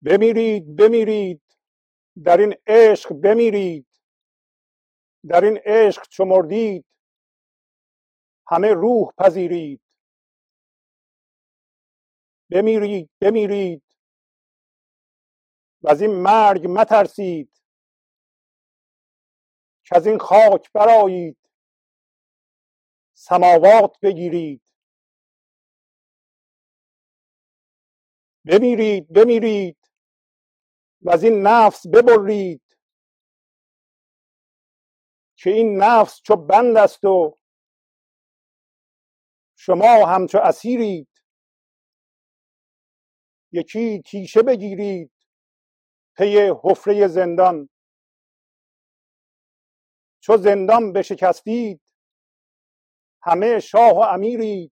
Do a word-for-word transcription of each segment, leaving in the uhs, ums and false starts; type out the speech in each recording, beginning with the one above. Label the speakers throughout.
Speaker 1: بمیرید بمیرید در این عشق بمیرید، در این عشق چو مردید همه روح پذیرید. بمیرید بمیرید و از این مرگ مترسید، که از این خاک برآیید سماوات بگیرید. بمیرید بمیرید و از این نفس ببرید، که این نفس چو بند است و شما همچو اسیرید. یکی تیشه بگیرید پی حفره زندان، چو زندان بشکستید همه شاه و امیرید.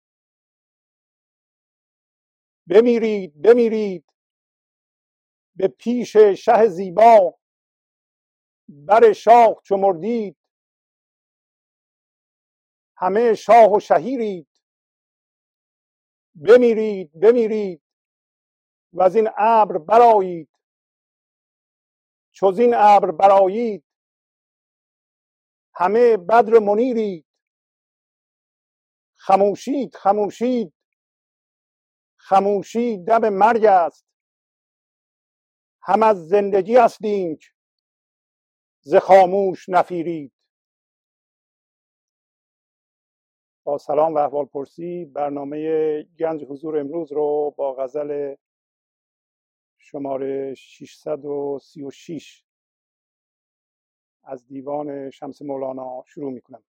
Speaker 1: بمیرید بمیرید به پیش شه زیبا، بر شاه چو مردید همه شاه و شهیرید. بمیرید بمیرید و از این ابر برآیید، چو زین ابر برآیید همه بدر منیرید. خموشید خموشید خموشی دم مرگ است، هم از زندگی است اینک ز خاموش نفیرید. با سلام و احوال پرسی برنامه گنج حضور امروز رو با غزل شماره ششصد و سی و شش از دیوان شمس مولانا شروع می کنم.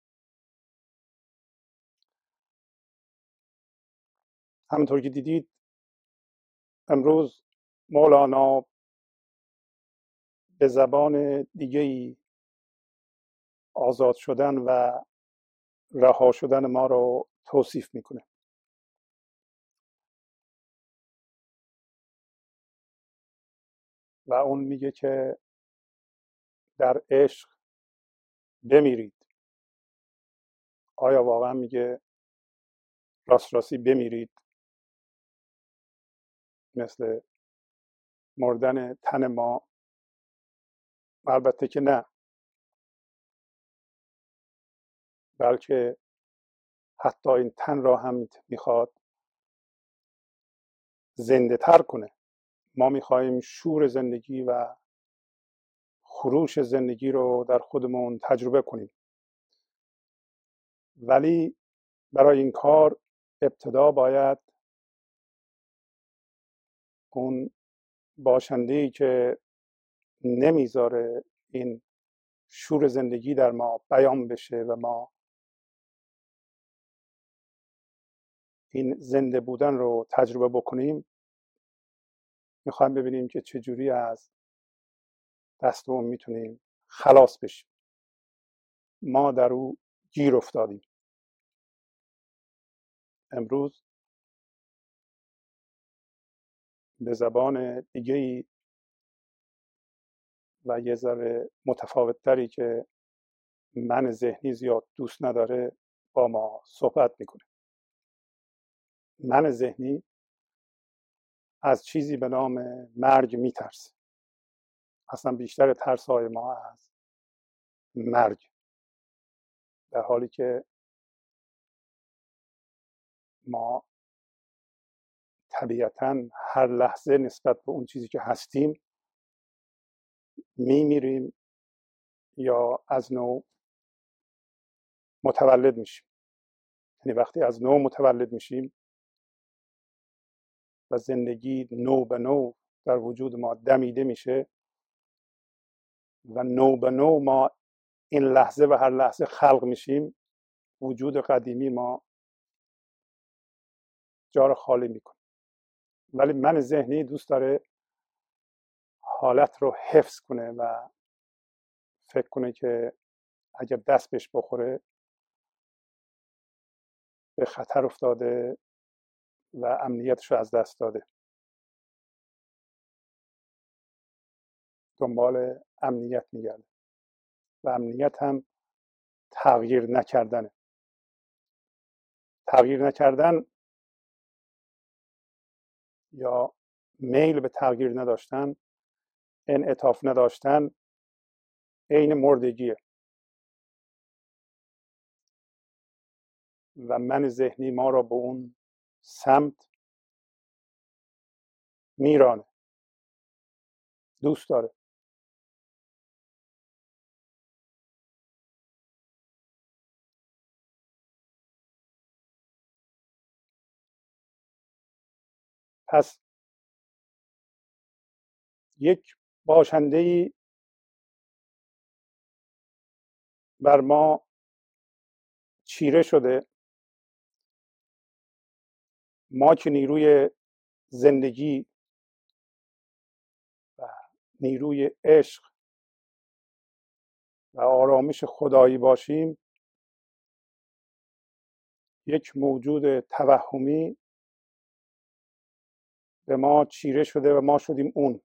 Speaker 1: همونطور که دیدید امروز مولانا به زبان دیگه‌ای آزاد شدن و رها شدن ما رو توصیف میکنه. و اون میگه که در عشق بمیرید. آیا واقعا میگه راست راستی بمیرید مثل مردن تن ما؟ البته که نه، بلکه حتی این تن را هم میخواد زنده تر کنه. ما میخواهیم شور زندگی و خروش زندگی رو در خودمون تجربه کنیم، ولی برای این کار ابتدا باید اون باشنده‌ای که نمیذاره این شور زندگی در ما بیان بشه و ما این زنده بودن رو تجربه بکنیم، میخوایم ببینیم که چجوری از دست اون میتونیم خلاص بشیم. ما در او گیر افتادیم. امروز به زبان دیگه‌ای و یه ذره متفاوت‌تری که من ذهنی زیاد دوست نداره با ما صحبت میکنه. من ذهنی از چیزی به نام مرگ میترسه. اصلا بیشتر ترس‌های ما از مرگ، در حالی که ما طبیعتاً هر لحظه نسبت به اون چیزی که هستیم میمیریم یا از نو متولد میشیم. یعنی وقتی از نو متولد میشیم و زندگی نو به نو در وجود ما دمیده میشه و نو به نو ما این لحظه و هر لحظه خلق میشیم، وجود قدیمی ما جا رو خالی میکنه. ولی من ذهنی دوست داره حالت رو حفظ کنه و فکر کنه که اگر دست بهش بخوره به خطر افتاده و امنیتش رو از دست داده. دنبال امنیت میگرده و امنیت هم تغییر نکردنه. تغییر نکردن یا میل به تغییر نداشتن، انعطاف نداشتن، عین مردگیه و من ذهنی ما را به اون سمت میرانه، دوست داره. پس یک باشنده‌ای بر ما چیره شده، ما که نیروی زندگی و نیروی عشق و آرامش خدایی باشیم، یک موجود توهمی به ما چیره شده و ما شدیم اون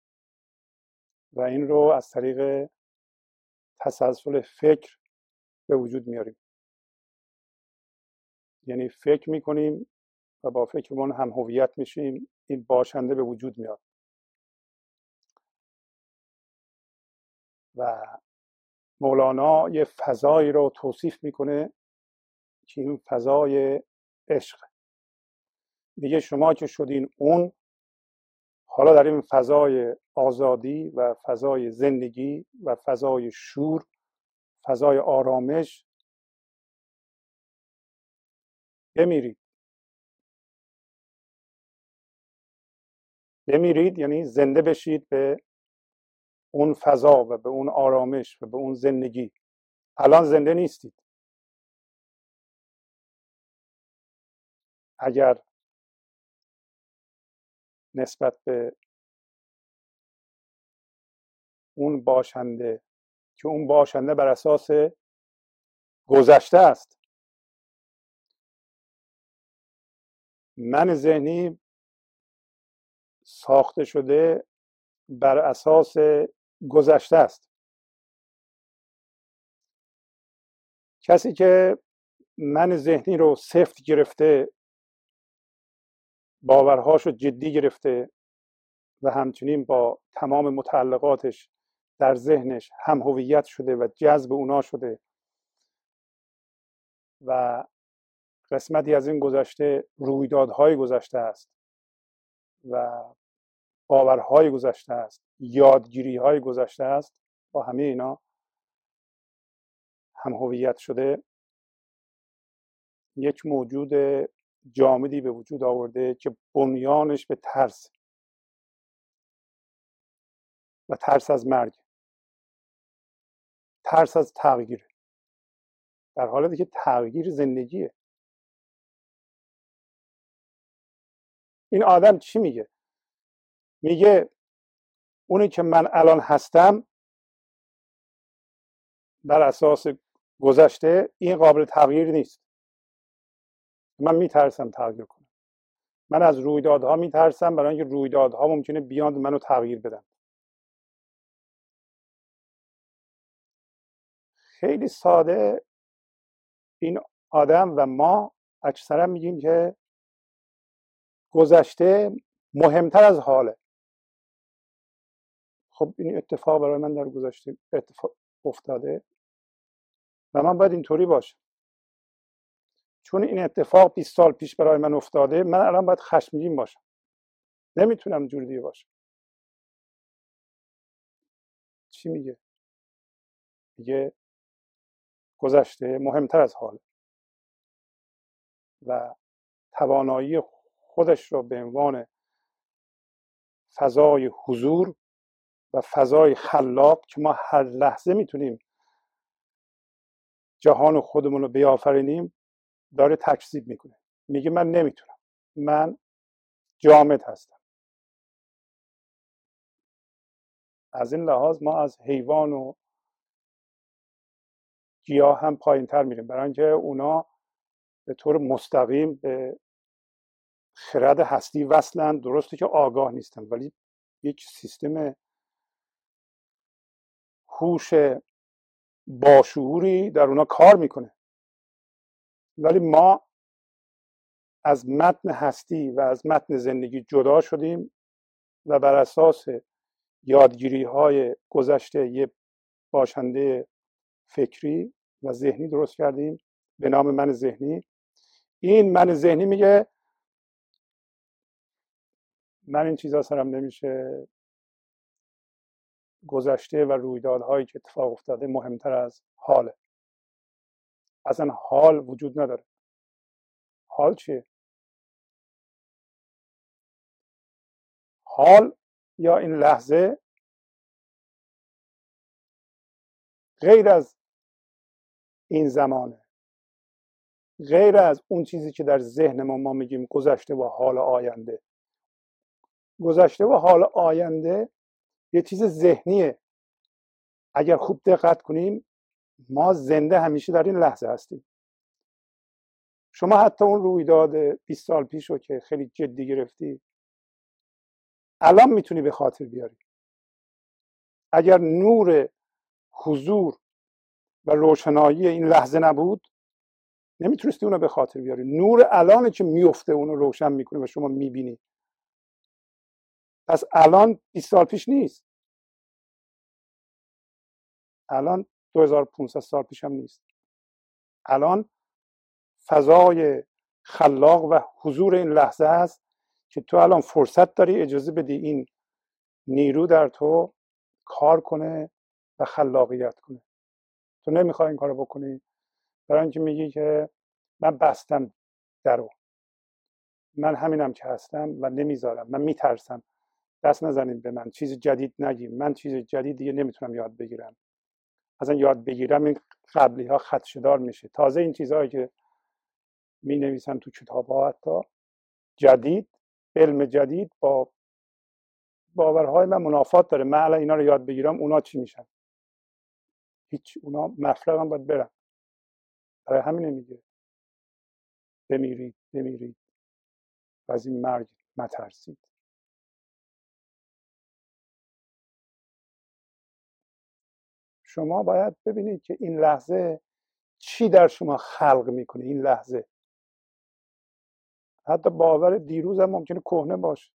Speaker 1: و این رو از طریق تسلسل فکر به وجود میاریم. یعنی فکر میکنیم و با فکرمون هم هویت میشیم، این باشنده به وجود میاد و مولانا یه فضایی رو توصیف میکنه که این فضای عشق. میگه شما که شدین اون، حالا در این فضای آزادی و فضای زندگی و فضای شور، فضای آرامش بمیرید. بمیرید یعنی زنده بشید به اون فضا و به اون آرامش و به اون زندگی. الان زنده نیستید. اگر نسبت به اون باشنده که اون باشنده بر اساس گذشته است، من ذهنی ساخته شده بر اساس گذشته است. کسی که من ذهنی رو سفت گرفته، باورهاش رو جدی گرفته و همچنین با تمام متعلقاتش در ذهنش هم هویت شده و جذب اونا شده و قسمتی از این گذشته رویدادهای گذشته است و باورهای گذشته است، یادگیریهای گذشته است، با همه اینا هم هویت شده، یک موجود جامدی به وجود آورده که بنیانش به ترس و ترس از مرگ، ترس از تغییر، در حالی که تغییر زندگیه. این آدم چی میگه؟ میگه اونی که من الان هستم بر اساس گذشته، این قابل تغییر نیست. من میترسم تغییر کنم. من از رویدادها میترسم برای اینکه رویدادها ممکنه بیان منو تغییر بدن. خیلی ساده این آدم و ما اکثرا میگیم که گذشته مهمتر از حاله. خب این اتفاق برای من در گذشته اتفاق افتاده و من باید اینطوری باشم. چون این اتفاق بیست سال پیش برای من افتاده، من الان باید خشمگین باشم. نمیتونم جور دیگه باشم. چی میگه؟ میگه گذشته مهمتر از حال و توانایی خودش رو به عنوان فضای حضور و فضای خلاق که ما هر لحظه میتونیم جهان خودمون رو بیافرینیم داره تکذیب میکنه. میگه من نمیتونم، من جامد هستم. از این لحاظ ما از حیوان و گیاه هم پایین تر میریم، برای اینکه اونا به طور مستقیم به خرد هستی وصلن. درسته که آگاه نیستن ولی یک سیستم هوش باشعوری در اونا کار میکنه. ولی ما از متن هستی و از متن زندگی جدا شدیم و بر اساس یادگیری های گذشته یه باشنده فکری و ذهنی درست کردیم به نام من ذهنی. این من ذهنی میگه من این چیزا سرم نمیشه، گذشته و رویدادهایی که اتفاق افتاده مهمتر از حاله. اصلا حال وجود نداره. حال چیه؟ حال یا این لحظه غیر از این زمانه، غیر از اون چیزی که در ذهن ما ما میگیم گذشته و حال آینده. گذشته و حال آینده یه چیز ذهنیه. اگر خوب دقت کنیم ما زنده همیشه در این لحظه هستیم. شما حتی اون رویداد بیست سال پیش رو که خیلی جدی گرفتی الان میتونی به خاطر بیاری. اگر نور حضور و روشنایی این لحظه نبود نمیتونستی اونو به خاطر بیاری. نور الان که میفته اونو روشن میکنه و شما میبینی. پس الان بیست سال پیش نیست، الان دو هزار و پانصد سال پیش هم نیست. الان فضای خلاق و حضور این لحظه است که تو الان فرصت داری اجازه بدی این نیرو در تو کار کنه و خلاقیت کنه. تو نمیخوای این کارو بکنی برای اینکه میگی که من بستم درو، من همینم که هستم و نمیذارم، من میترسم، دست نزنید به من، چیز جدید نگیم، من چیز جدید دیگه نمیتونم یاد بگیرم. اصلا یاد بگیرم این قبلی ها خدشه‌دار میشه. تازه این چیزهایی که می نویسن تو کتاب ها حتی جدید، علم جدید با باورهای من منافات داره. من الان اینا رو یاد بگیرم اونا چی میشن؟ هیچ. اونا مفرغم باید برن. برای همین میگه بمیرید بمیرید و از این مرگ مترسید. شما باید ببینید که این لحظه چی در شما خلق میکنه. این لحظه حتی باور دیروز هم ممکنه کهنه باشه.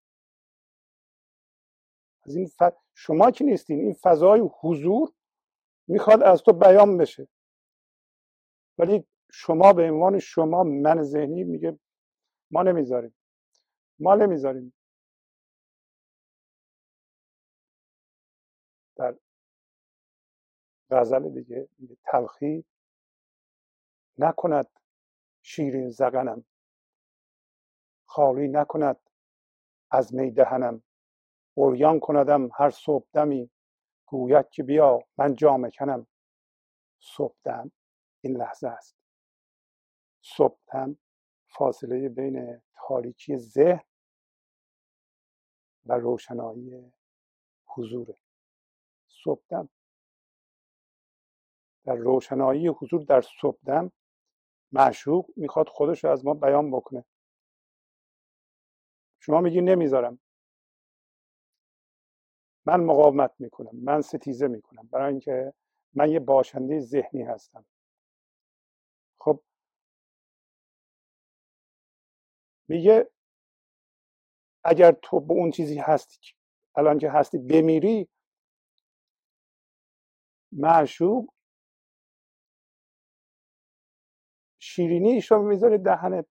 Speaker 1: از این ف... شما که نیستین، این فضای حضور میخواد از تو بیان بشه، ولی شما به عنوان شما من ذهنی میگه ما نمیذاریم ما نمیذاریم. در غزل دیگه میگه تلخی نکند شیرین زغنم، خالی نکند از می دهنم، عریان کندم هر صبح دمی، گوید که بیا من جامه کنم. صبح دم این لحظه است. صبح دم فاصله بین تاریکی ذهن و روشنایی حضور. صبح دم در روشنایی حضور، در صبح دم معشوق میخواد خودش رو از ما بیان بکنه. شما میگی نمیذارم، من مقاومت میکنم، من ستیزه میکنم برای اینکه من یه باشنده ذهنی هستم. خب میگه اگر تو به اون چیزی هستی که الان که هستی بمیری، معشوق شیرینیش رو میذاره دهنت،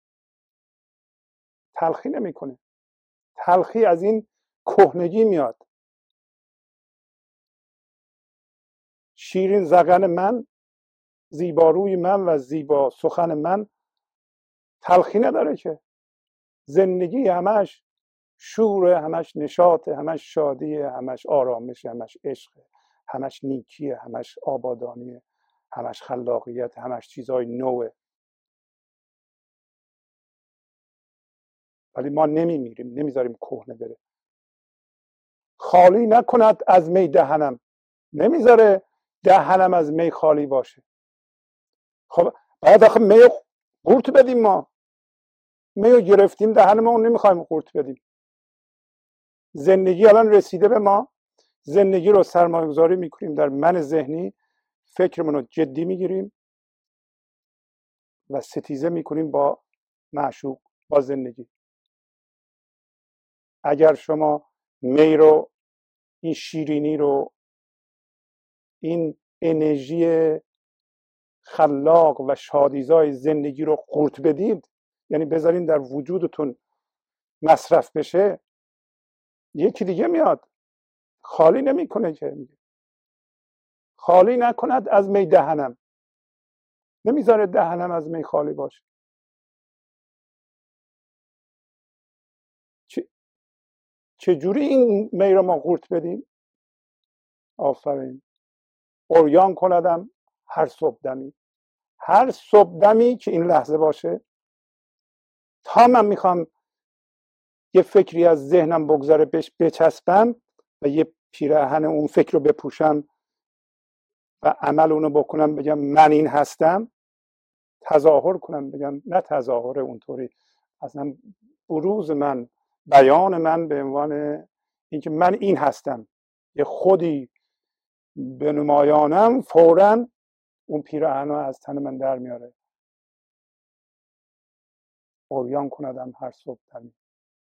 Speaker 1: تلخی نمیکنه. تلخی از این کهنگی میاد. شیرین زغن من، زیباروی من و زیبا سخن من تلخی نداره که. زندگی همش شوره، همش نشاطه، همش شادیه، همش آرامش، همش عشق، همش نیکیه، همش آبادانیه، همش خلاقیت، همش چیزای نوه. ولی ما نمیمیریم، نمیذاریم کهنه بره. خالی نکند از می دهنم، نمیذاره دهنم از می خالی باشه. خب باید آخه می قورت بدیم. ما میو گرفتیم دهنمون نمیخوایم قورت بدیم. زندگی الان رسیده به ما، زندگی رو سرمایه گذاری میکنیم در من ذهنی، فکرمون رو جدی میگیریم و ستیزه میکنیم با معشوق، با زندگی. اگر شما می رو، این شیرینی رو، این انرژی خلاق و شادیزای زندگی رو قورت بدید، یعنی بذارین در وجودتون مصرف بشه، یکی دیگه میاد خالی نمیکنه که، خالی نکند از می دهنم، نمیذاره دهنم از می خالی باشه. چجوری این می رو ما قورت بدیم؟ آفرین. اوریان کندم هر صبح دمی، هر صبح دمی که این لحظه باشه، تا من میخوام یه فکری از ذهنم بگذاره بهش بچسبم و یه پیراهن اون فکر رو بپوشم و عمل اونو بکنم، بگم من این هستم، تظاهر کنم، بگم نه تظاهر اونطوری، اصلا بروز من، بیان من به عنوان اینکه من این هستم، یه خودی به نمایانم، فوراً اون پیراهن رو از تن من در میاره. اوریان کندم هر صبح دمی،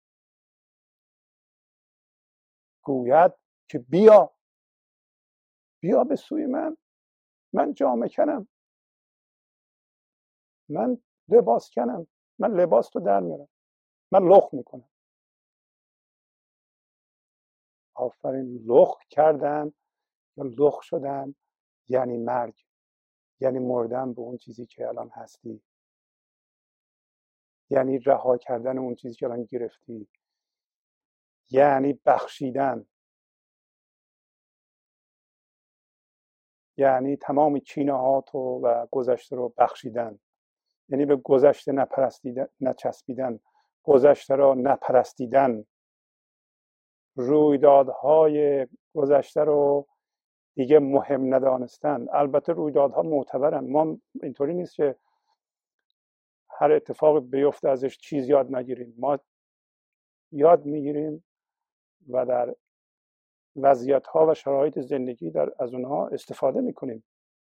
Speaker 1: گوید که بیا بیا به سوی من، من جامه کنم، من لباس کنم، من لباس تو در میارم، من لخ میکنم. آفرین. لخ کردن یا لخ شدن یعنی مرگ، یعنی مردن به اون چیزی که الان هستی، یعنی رها کردن اون چیزی که الان گرفتی، یعنی بخشیدن، یعنی تمام کینه هاتو و گذشته رو بخشیدن، یعنی به گذشته نپرستیدن، نچسبیدن، گذشته را نپرستیدن، رویدادهای گذشته رو دیگه مهم ندانستن. البته رویدادها معتبرن، ما اینطوری نیست که هر اتفاق بیفته ازش چیز یاد نگیریم، ما یاد میگیریم و در وضعیت‌ها و شرایط زندگی در از اونها استفاده میکنیم،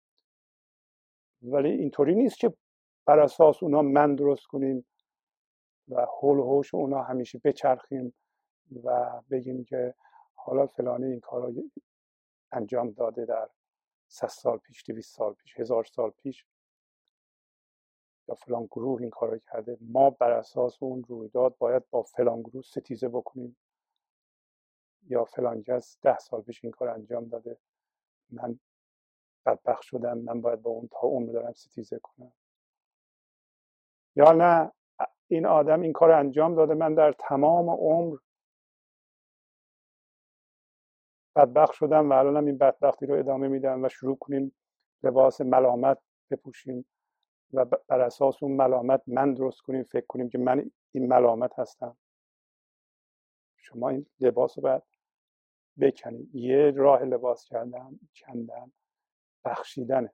Speaker 1: ولی اینطوری نیست که بر اساس اونها من درست کنیم و حول و حوش اونها همیشه بچرخیم و بگیم که حالا فلانی این کار رو انجام داده در صد سال پیش، دویست سال پیش، هزار سال پیش، یا فلان گروه این کار رو کرده، ما بر اساس اون رویداد باید با فلان گروه ستیزه بکنیم، یا فلان کس ده سال پیش این کار انجام داده، من بدبخت شدم، من باید با اون تا عمر دارم ستیزه کنم. یا نه، این آدم این کار انجام داده، من در تمام عمر بدبخت شدم و الانم این بدبختی رو ادامه میدم، و شروع کنیم لباس ملامت بپوشیم و بر اساس اون ملامت من درست کنیم، فکر کنیم که من این ملامت هستم. شما این لباس رو باید بکنید. یه راه لباس کردن، کندن، بخشیدن،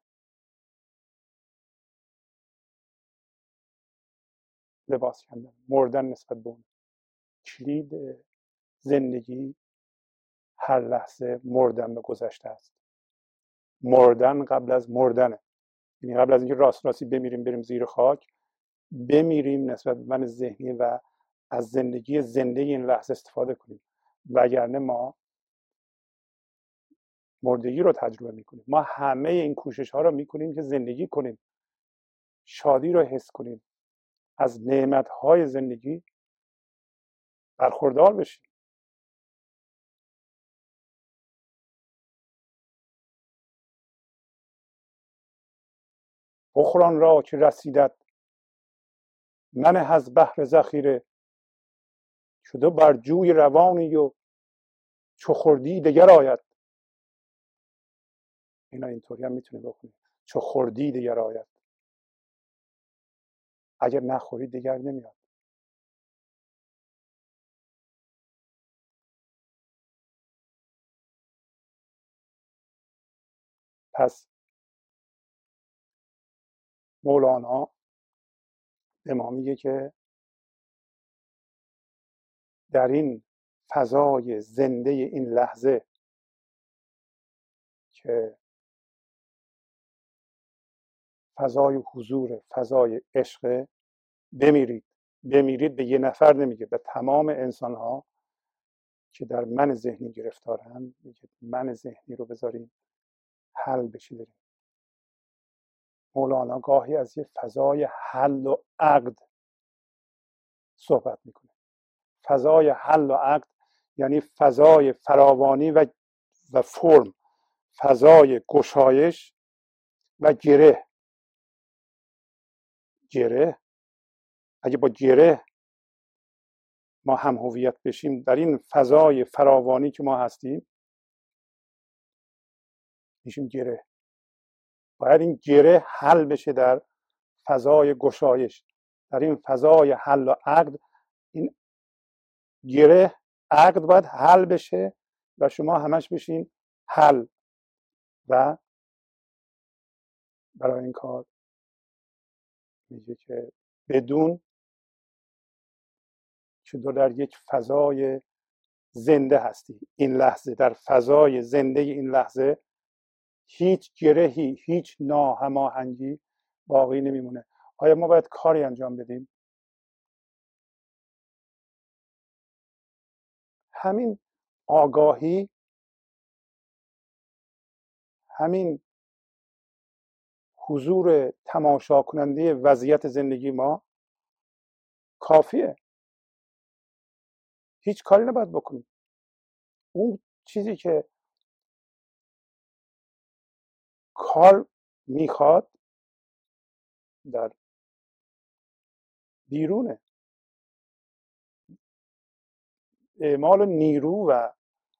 Speaker 1: لباس کندن، مردن نسبت به اون. کلید زندگی هر لحظه مردن به گذشته است. مردن قبل از مردنه، یعنی قبل از اینکه راست راستی بمیریم بریم زیر خاک، بمیریم نسبت به من ذهنی و از زندگی زنده این لحظه استفاده کنیم، وگرنه ما مردگی رو تجربه میکنیم. ما همه این کوشش ها رو میکنیم که زندگی کنیم، شادی رو حس کنیم، از نعمت های زندگی برخوردار بشیم. بخوران را که رسیدت، من از بحر ذخیره، شده بر جوی روانی و چو خوردی دگر آید. اینا اینطوری هم میتونه بخونید، چو خوردی دگر آید، اگر نخوری دیگر نمیاد. پس مولانا به ما میگه که در این فضای زنده این لحظه که فضای حضور، فضای عشق، بمیرید. بمیرید به یه نفر نمیگه، به تمام انسان ها که در من ذهنی گرفتارن، میگه من ذهنی رو بذاریم حل بشه. داریم مولانا گاهی از یه فضای حل و عقد صحبت میکنه. فضای حل و عقد یعنی فضای فراوانی و و فرم، فضای گشایش و گره. گره اگه با گره ما هم هویت بشیم در این فضای فراوانی که ما هستیم، میشیم گره. باید این گره حل بشه در فضای گشایش، در این فضای حل و عقد. این گره عقد باید حل بشه و شما همش بشین حل. و برای این کار میگه که بدون که تو در یک فضای زنده هستی، این لحظه در فضای زنده این لحظه هیچ گرهی، هیچ ناهماهنگی باقی نمیمونه. آیا ما باید کاری انجام بدیم؟ همین آگاهی، همین حضور تماشا کننده وضعیت زندگی ما کافیه. هیچ کاری نباید بکنیم. اون چیزی که کار میخواد در بیرونه. اعمال نیرو و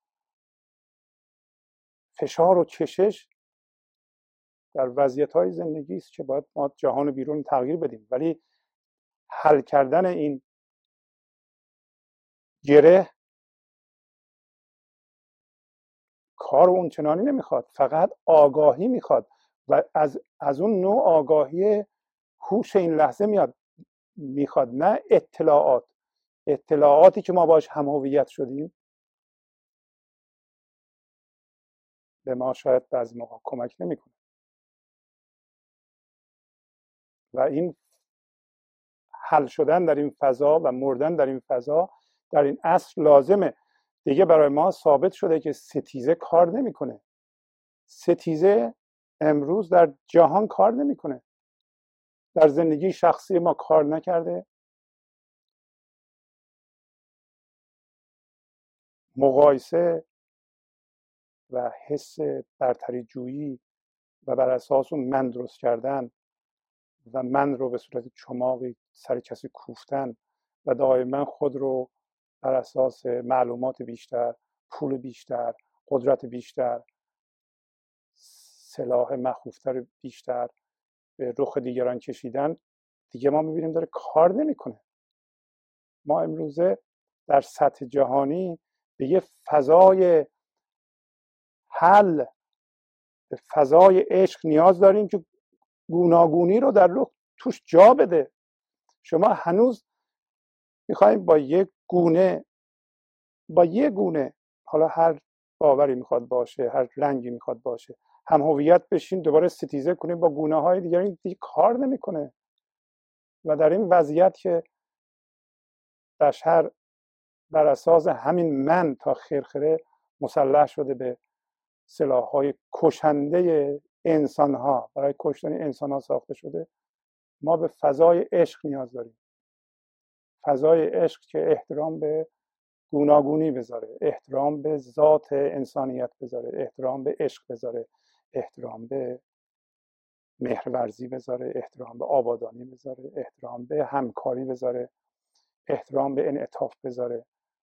Speaker 1: فشار و کشش در وضعیت‌های زندگی است که باید ما جهان بیرون تغییر بدیم. ولی حل کردن این گره کار اون چنانی نمیخواد، فقط آگاهی میخواد و از از اون نوع آگاهی هوش این لحظه میاد میخواد، نه اطلاعات. اطلاعاتی که ما باش هم هویت شدیم به ما شاید بعضی موقع کمک نمیکنه. و این حل شدن در این فضا و مردن در این فضا در این عصر لازمه. دیگه برای ما ثابت شده که ستیزه کار نمیکنه. ستیزه امروز در جهان کار نمیکنه. در زندگی شخصی ما کار نکرده. مقایسه و حس برتری جویی و بر اساس اون من درست کردن و من رو به صورت چماقی سر کسی کوفتن و دائما خود رو بر اساس معلومات بیشتر، پول بیشتر، قدرت بیشتر، سلاح مخوفتر بیشتر به رخ دیگران کشیدن، دیگه ما میبینیم داره کار نمیکنه. ما امروزه در سطح جهانی به یه فضای حل، به فضای عشق نیاز داریم که گوناگونی رو در رخ توش جا بده. شما هنوز میخوایم با یک گونه با یک گونه حالا هر باوری میخواد باشه، هر رنگی میخواد باشه، هم هویت بشین، دوباره ستیزه کنیم با گونه های دیگر. این دیگه کار نمیکنه. و در این وضعیت که بشر بر اساس همین من تا خرخره مسلح شده به سلاح‌های کشنده انسان‌ها، برای کشتن انسان‌ها ساخته شده، ما به فضای عشق نیاز داریم. فضای عشق که احترام به گوناگونی بذاره، احترام به ذات انسانیت بذاره، احترام به عشق بذاره، احترام به مهرورزی بذاره، احترام به آبادانی بذاره، احترام به همکاری بذاره، احترام به انعطاف بذاره.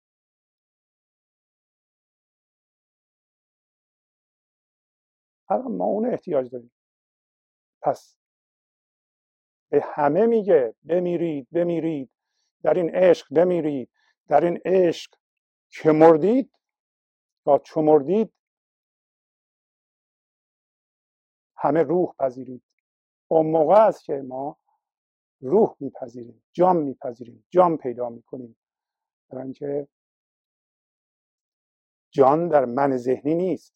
Speaker 1: الان ما اون احتیاج داریم. پس به همه میگه بمیرید بمیرید در این عشق، بمیرید در این عشق که مردید یا چو مردید همه روح پذیرید. اون موقع است که ما روح میپذیریم، جان میپذیریم، جان پیدا میکنیم. برای اینکه جان در من ذهنی نیست.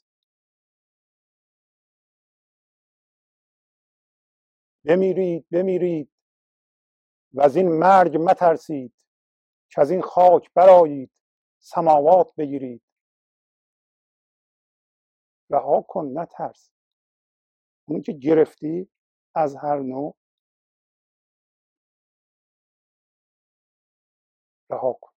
Speaker 1: بمیرید بمیرید و از این مرگ مترسید که از این خاک برآیید سماوات بگیرید. رها کن، نترس. اونی که گرفتی از هر نوع رها کن.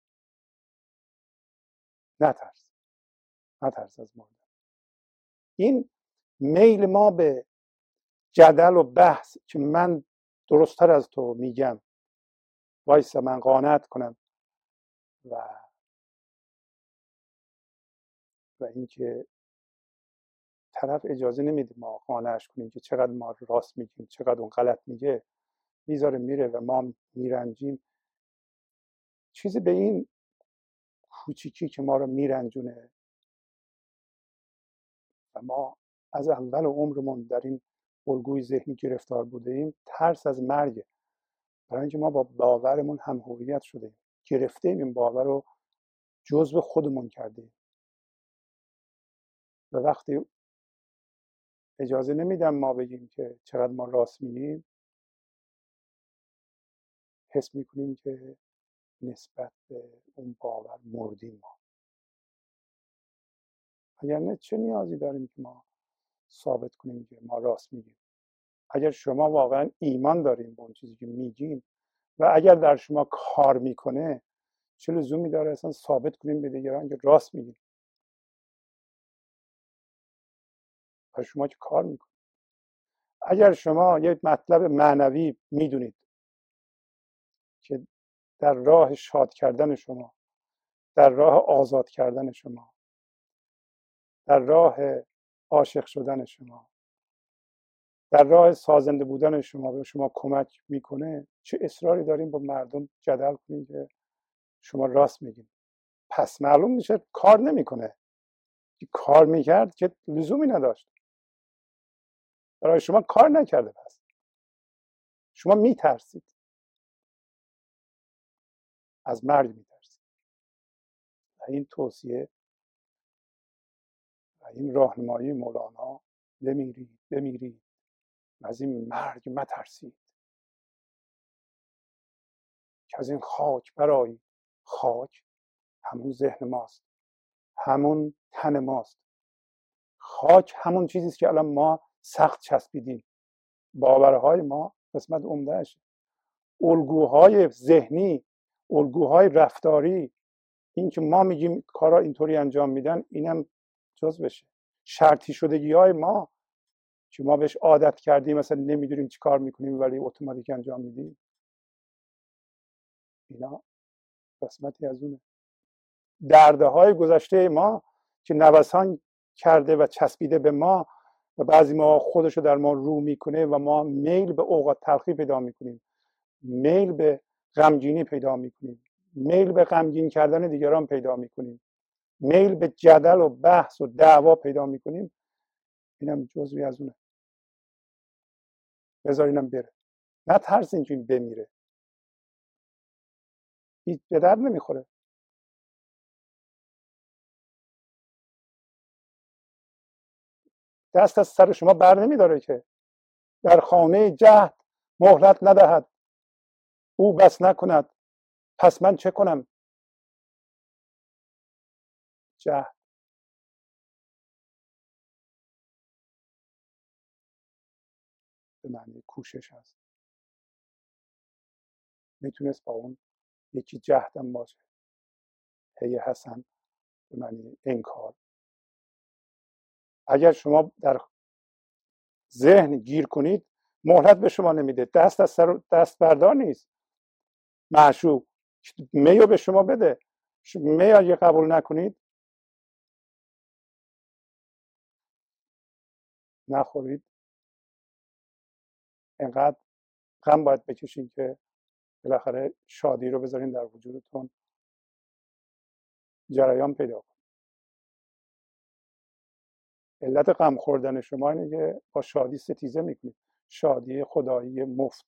Speaker 1: نترس. نترس از مردن. این میل ما به جدل و بحث که من درست‌تر از تو میگم، وایسا من قانعت کنم، و و اینکه طرف اجازه نمیده ما قانعش کنیم که چقدر ما راست میگیم، چقدر اون غلط میگه، میذاره میره و ما میرنجیم. چیزی به این کوچیکی که ما رو میرنجونه و ما از اول عمرمون در این الگوی ذهنی گرفتار بوده ایم، ترس از مرگ. برای اینکه ما با باورمون هم هویت شده، گرفته ایم، این باور رو جزء خودمون کرده، و وقتی اجازه نمیدم ما بگیم که چقدر ما راست میگیم، حس میکنیم که نسبت به اون باور مردیم ما. اگر نه چه نیازی داریم که ما ثابت کنیم که ما راست میگیم؟ اگر شما واقعا ایمان داریم به اون چیزی که میگین و اگر در شما کار میکنه، چه لزومی داره اصلا ثابت کنیم به دیگران که راست میگیم؟ برای شما که کار میکنه. اگر شما یک مطلب معنوی میدونید که در راه شاد کردن شما، در راه آزاد کردن شما، در راه عاشق شدن شما، در راه سازنده بودن شما به شما کمک میکنه، چه اصراری داریم با مردم جدل کنیم که شما راست میگین؟ پس معلوم میشه کار نمیکنه. کار میکرد که لزومی نداشت. برای شما کار نکرده. پس شما میترسید، از مرگ میترسید. و این توصیه و این راهنمایی مولانا، بمیرید بمیرید از این مرگ مترسید، که از این خاک برآیید. خاک همون ذهن ماست، همون تن ماست. خاک همون چیزی است که الان ما سخت چسبیدیم. باورهای ما قسمت عمده‌اش، الگوهای ذهنی، الگوهای رفتاری، این که ما میگیم کارا اینطوری انجام میدن، اینم جز بشه. شرطی شدگی های ما که ما بهش عادت کردیم، مثلا نمیدونیم چی کار میکنیم ولی اتوماتیک انجام میدیم، اینا قسمتی از اونه. درده های گذشته ما که نوسان کرده و چسبیده به ما و بعضی ما خودشو در ما رو میکنه و ما میل به اوقات تلخی پیدا میکنیم، میل به غمگینی پیدا میکنیم، میل به غمگین کردن دیگران پیدا میکنیم، میل به جدل و بحث و دعوا پیدا میکنیم. اینم جزوی از اونه. بذار اینم بره. نه ترس اینکه این بمیره، هیچ به درد نمیخوره. دست از سر شما بر نمیداره که در خانه جهد مهلت ندهد، او بس نکند پس من چه کنم؟ جهد به معنی کوشش هست. میتونست با اون یکی جهدم باشه. هی حسن به معنی انکار. اگر شما در ذهن گیر کنید، مهلت به شما نمیده. دست از سر دست بردار نیست. معشوق میو به شما بده. می اگه قبول نکنید، نخورید، انقدر غم باید بکشین که بالاخره شادی رو بذارین در وجودتون جریان پیدا کنه. علت غم خوردن شما اینه که با شادی ستیزه میکنید. شادی خدایی مفت.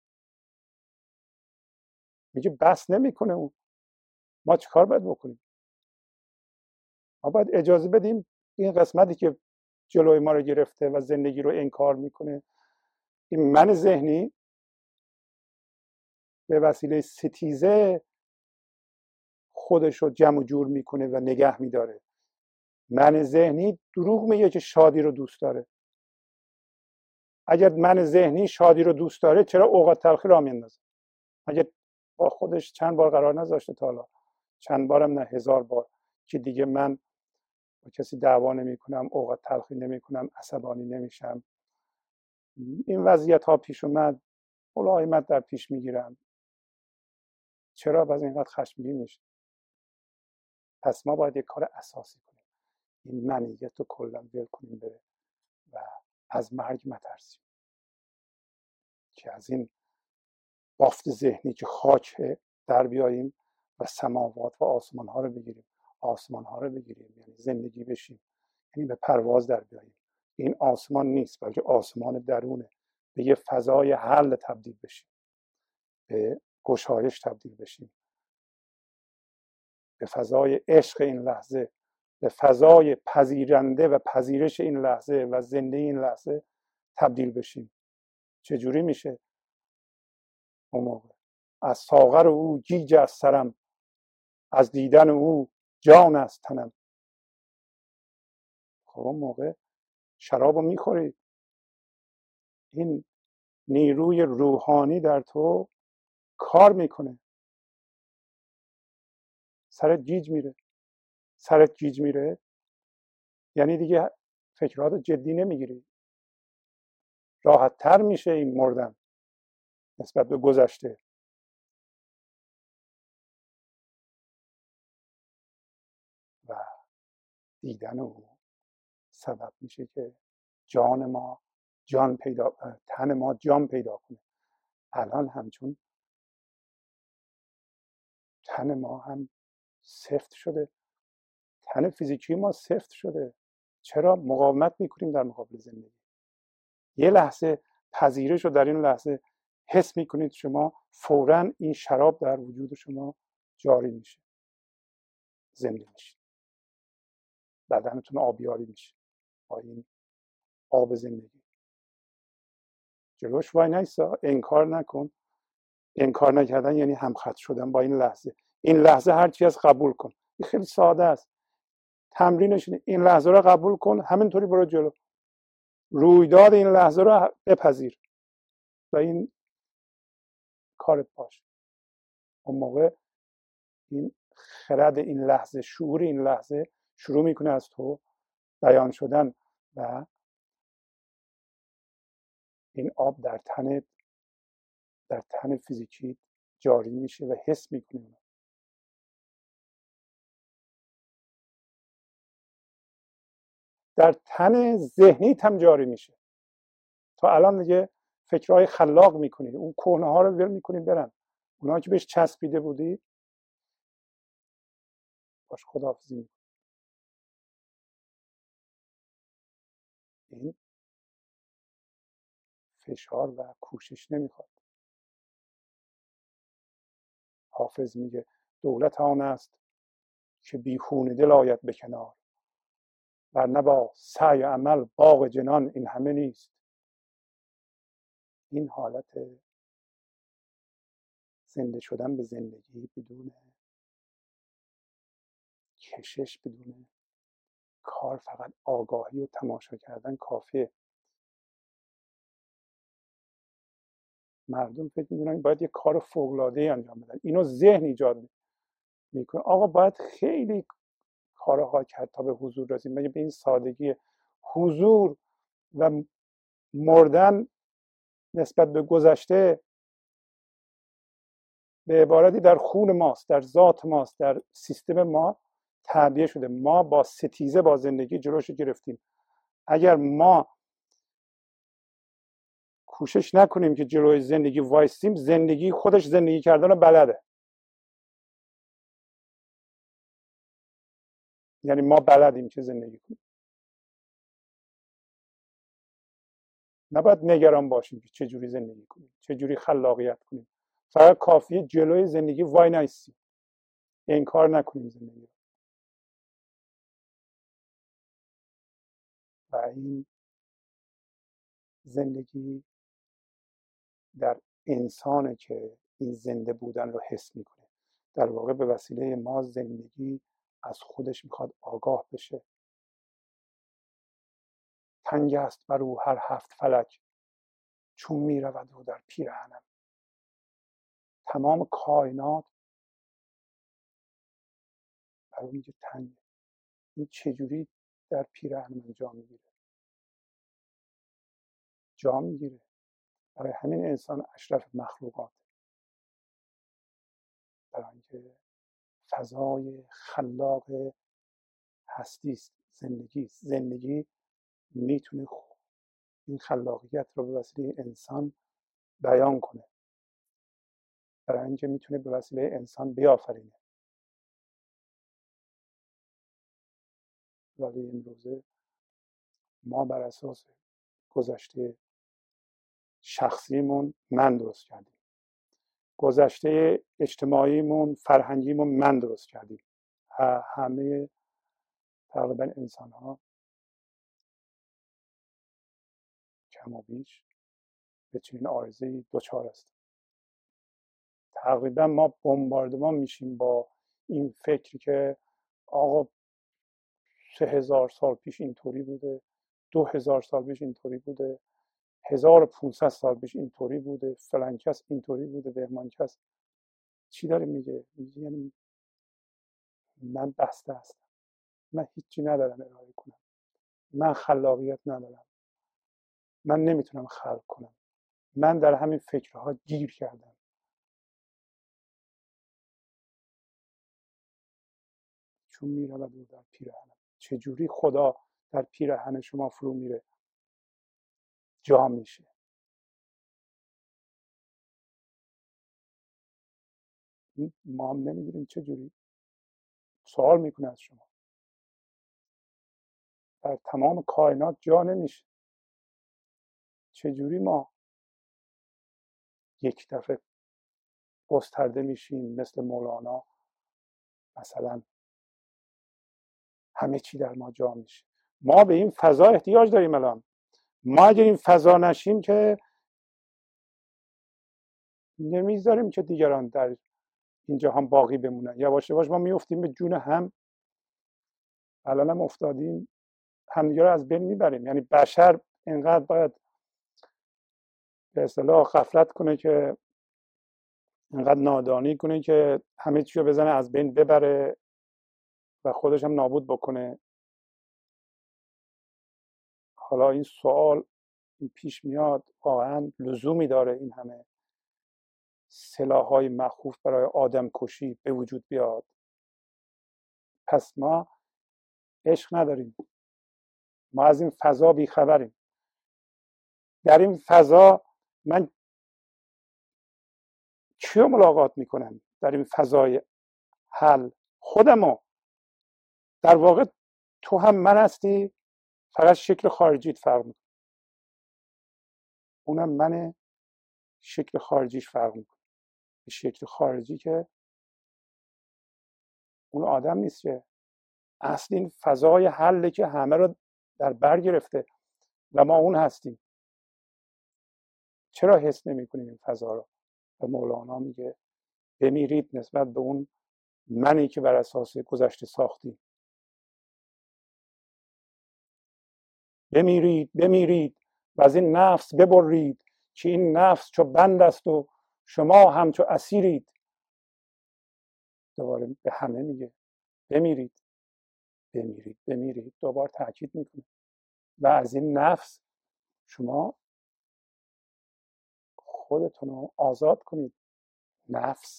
Speaker 1: میگه بس نمیکنه اون. ما چیکار باید بکنیم؟ ما باید اجازه بدیم این قسمتی که جلوی ما رو گرفته و زندگی رو انکار میکنه، این من ذهنی به وسیله ستیزه خودش رو جمع و جور میکنه و نگه میداره. من ذهنی دروغ میگه که شادی رو دوست داره. اگر من ذهنی شادی رو دوست داره چرا اوقات تلخی را میندازه؟ اگر با خودش چند بار قرار نذاشته تا حالا، چند بارم نه هزار بار، که دیگه من با کسی دعوا نمی کنم، اوقات تلخی نمی کنم، عصبانی نمیشم، این وضعیت ها پیش اومد، ملایمت در پیش میگیرم، چرا باز اینقدر خشمگین میشه؟ پس ما باید یک کار اساسی کنیم، این منیت رو کلا ول کنیم بره و از مرگ مترسیم که از این بافت ذهنی که خاک در بیاییم و سماوات و آسمان ها رو بگیریم. آسمان ها رو بگیریم یعنی زندگی بشیم، یعنی به پرواز در بیاییم. این آسمان نیست بلکه آسمان درونه، به یه فضای حل تبدیل بشیم، به گشایش تبدیل بشیم، به فضای عشق این لحظه، به فضای پذیرنده و پذیرش این لحظه و زنده این لحظه تبدیل بشیم. چجوری میشه اون موقع؟ از ساغر او گیج از سرم، از دیدن او جان از تنم. خب اون موقع شراب رو میخوری، این نیروی روحانی در تو کار میکنه، سرت گیج میره. سرت گیج میره یعنی دیگه فکرات جدی نمیگیری، راحت تر میشه این مردن نسبت به گذشته. و دیدن او سبب میشه که جان ما جان پیدا، تن ما جان پیدا کنه. الان همچون تن ما هم سفت شده، تن فیزیکی ما سفت شده. چرا مقاومت میکنیم در مقابل زندگی؟ یه لحظه پذیرش رو در این لحظه حس میکنید شما، فوراً این شراب در وجود شما جاری میشه، زنده میشه، بدنتون آبیاری میشه با این آب زندگی. جلوش وای نیستا، انکار نکن. انکار نکردن یعنی همخط شدن با این لحظه. این لحظه هر چی از قبول کن. این خیلی ساده است، تمرینش اینه. این لحظه رو قبول کن، همینطوری برو جلو، رویداد این لحظه رو بپذیر و این کارت باشه. اون موقع این خرد این لحظه، شعور این لحظه شروع میکنه از تو بیان شدن و این آب در تن در تن فیزیکی جاری میشه و حس میکنه. در تن ذهنی هم جاری میشه. تا الان دیگه فکرهای خلاق میکنی، اون کهنه ها رو ول میکنی برن. اونها که بهش چسبیده بودی باش خداحافظی میکنی. این فشار و کوشش نمیخواد. حافظ میگه دولت آن است که بی خون دل آید به کنار، ورنه با سعی و عمل باغ جنان این همه نیست. این حالت زنده شدن به زندگی بدون کشش، بدون کار، فقط آگاهی و تماشا کردن کافیه. مردم فکر میکنن باید یه کار فوق‌العاده‌ای انجام بدن، اینو ذهن ایجاد میکنه. آقا باید خیلی کارها کرد تا به حضور رسیم. مگه به این سادگی؟ حضور و مردن نسبت به گذشته به عبارتی در خون ماست، در ذات ماست، در سیستم ما تعبیه شده. ما با ستیزه با زندگی جلوش گرفتیم. اگر ما کوشش نکنیم که جلوی زندگی وایسیم، زندگی خودش زندگی کردن رو بلده. یعنی ما بلدیم که زندگی کنیم، نباید نگران باشیم که چه جوری زندگی کنیم، چه جوری خلاقیت کنیم. فقط کافیه جلوی زندگی وای نایستیم، انکار نکنیم زندگی. و این زندگی در انسانه که این زنده بودن رو حس میکنه، در واقع به وسیله ما زندگی از خودش میخواد آگاه بشه. تنگ است بر او هر هفت فلک، چون میرود او در پیرهنم. تمام کائنات بر او میگه تنگه. این چجوری در پیرهن من جا میگیره؟ جا میگیره. برای همین انسان اشرف مخلوقات، برای اینکه فضای خلاق هستی است، زندگی است. زندگی میتونه این خلاقیت رو به وسیله انسان بیان کنه، برای اینکه میتونه به وسیله انسان بیافرینه. ولی امروزه ما بر اساس گذشته شخصیمون من درست کردیم، گذشته اجتماعیمون فرهنگیمون من درست کردیم. همه تقریبا انسان ها کم و بیش به چنین آرزویی دچار است. تقریبا ما بمباردمان میشیم با این فکری که آقا سه هزار سال پیش اینطوری بوده، دو هزار سال پیش اینطوری بوده، هزار و پونصد سال پیش اینطوری بوده، فلان کس اینطوری بوده، بهمان کس. چی داره میگه؟ میگه یعنی من بسته هستم، من هیچی ندارم ارائه کنم، من خلاقیت ندارم، من نمیتونم خلق کنم، من در همین فکرها گیر کردم. چون میرود او در پیرهنم. چجوری خدا در پیرهن شما فرو میره، جا میشه؟ ما هم نمیدونیم چجوری. سوال میکنه از شما. در تمام کائنات جا نمیشه. چجوری ما یک دفعه گسترده میشیم مثل مولانا، مثلا همه چی در ما جا میشه؟ ما به این فضا احتیاج داریم الان. ما اگر این فضا نشیم که نمیذاریم که دیگران در اینجا هم باقی بمونن. یواش یواش ما میفتیم به جون هم. الان هم افتادیم، همدیگه رو از بین میبریم. یعنی بشر اینقدر باید به اصطلاح غفلت کنه، که اینقدر نادانی کنه که همه چی رو بزنه از بین ببره و خودش هم نابود بکنه. حالا این سوال پیش میاد، واقعا لزومی داره این همه سلاح‌های مخوف برای آدم کشی به وجود بیاد؟ پس ما عشق نداریم، ما از این فضا بیخبریم. در این فضا من چیو ملاقات میکنم؟ در این فضای حل خودمو. در واقع تو هم من هستی، فقط شکل خارجیت فرق میکنه. اونم من، شکل خارجیش فرق میکنه. شکل خارجی که اون آدم نیست، که اصل این فضای حله که همه رو در بر گرفته و ما اون هستیم. چرا حس نمی کنیم این فضا رو؟ و مولانا میگه بمیرید نسبت به اون منی که بر اساس گذشته ساختیم. بمیرید بمیرید و از این نفس ببرید، که این نفس چو بند است و شما همچو اسیرید. دوباره به همه میگه بمیرید بمیرید بمیرید، دوباره تاکید میکنه. و از این نفس شما خودتون رو آزاد کنید. نفس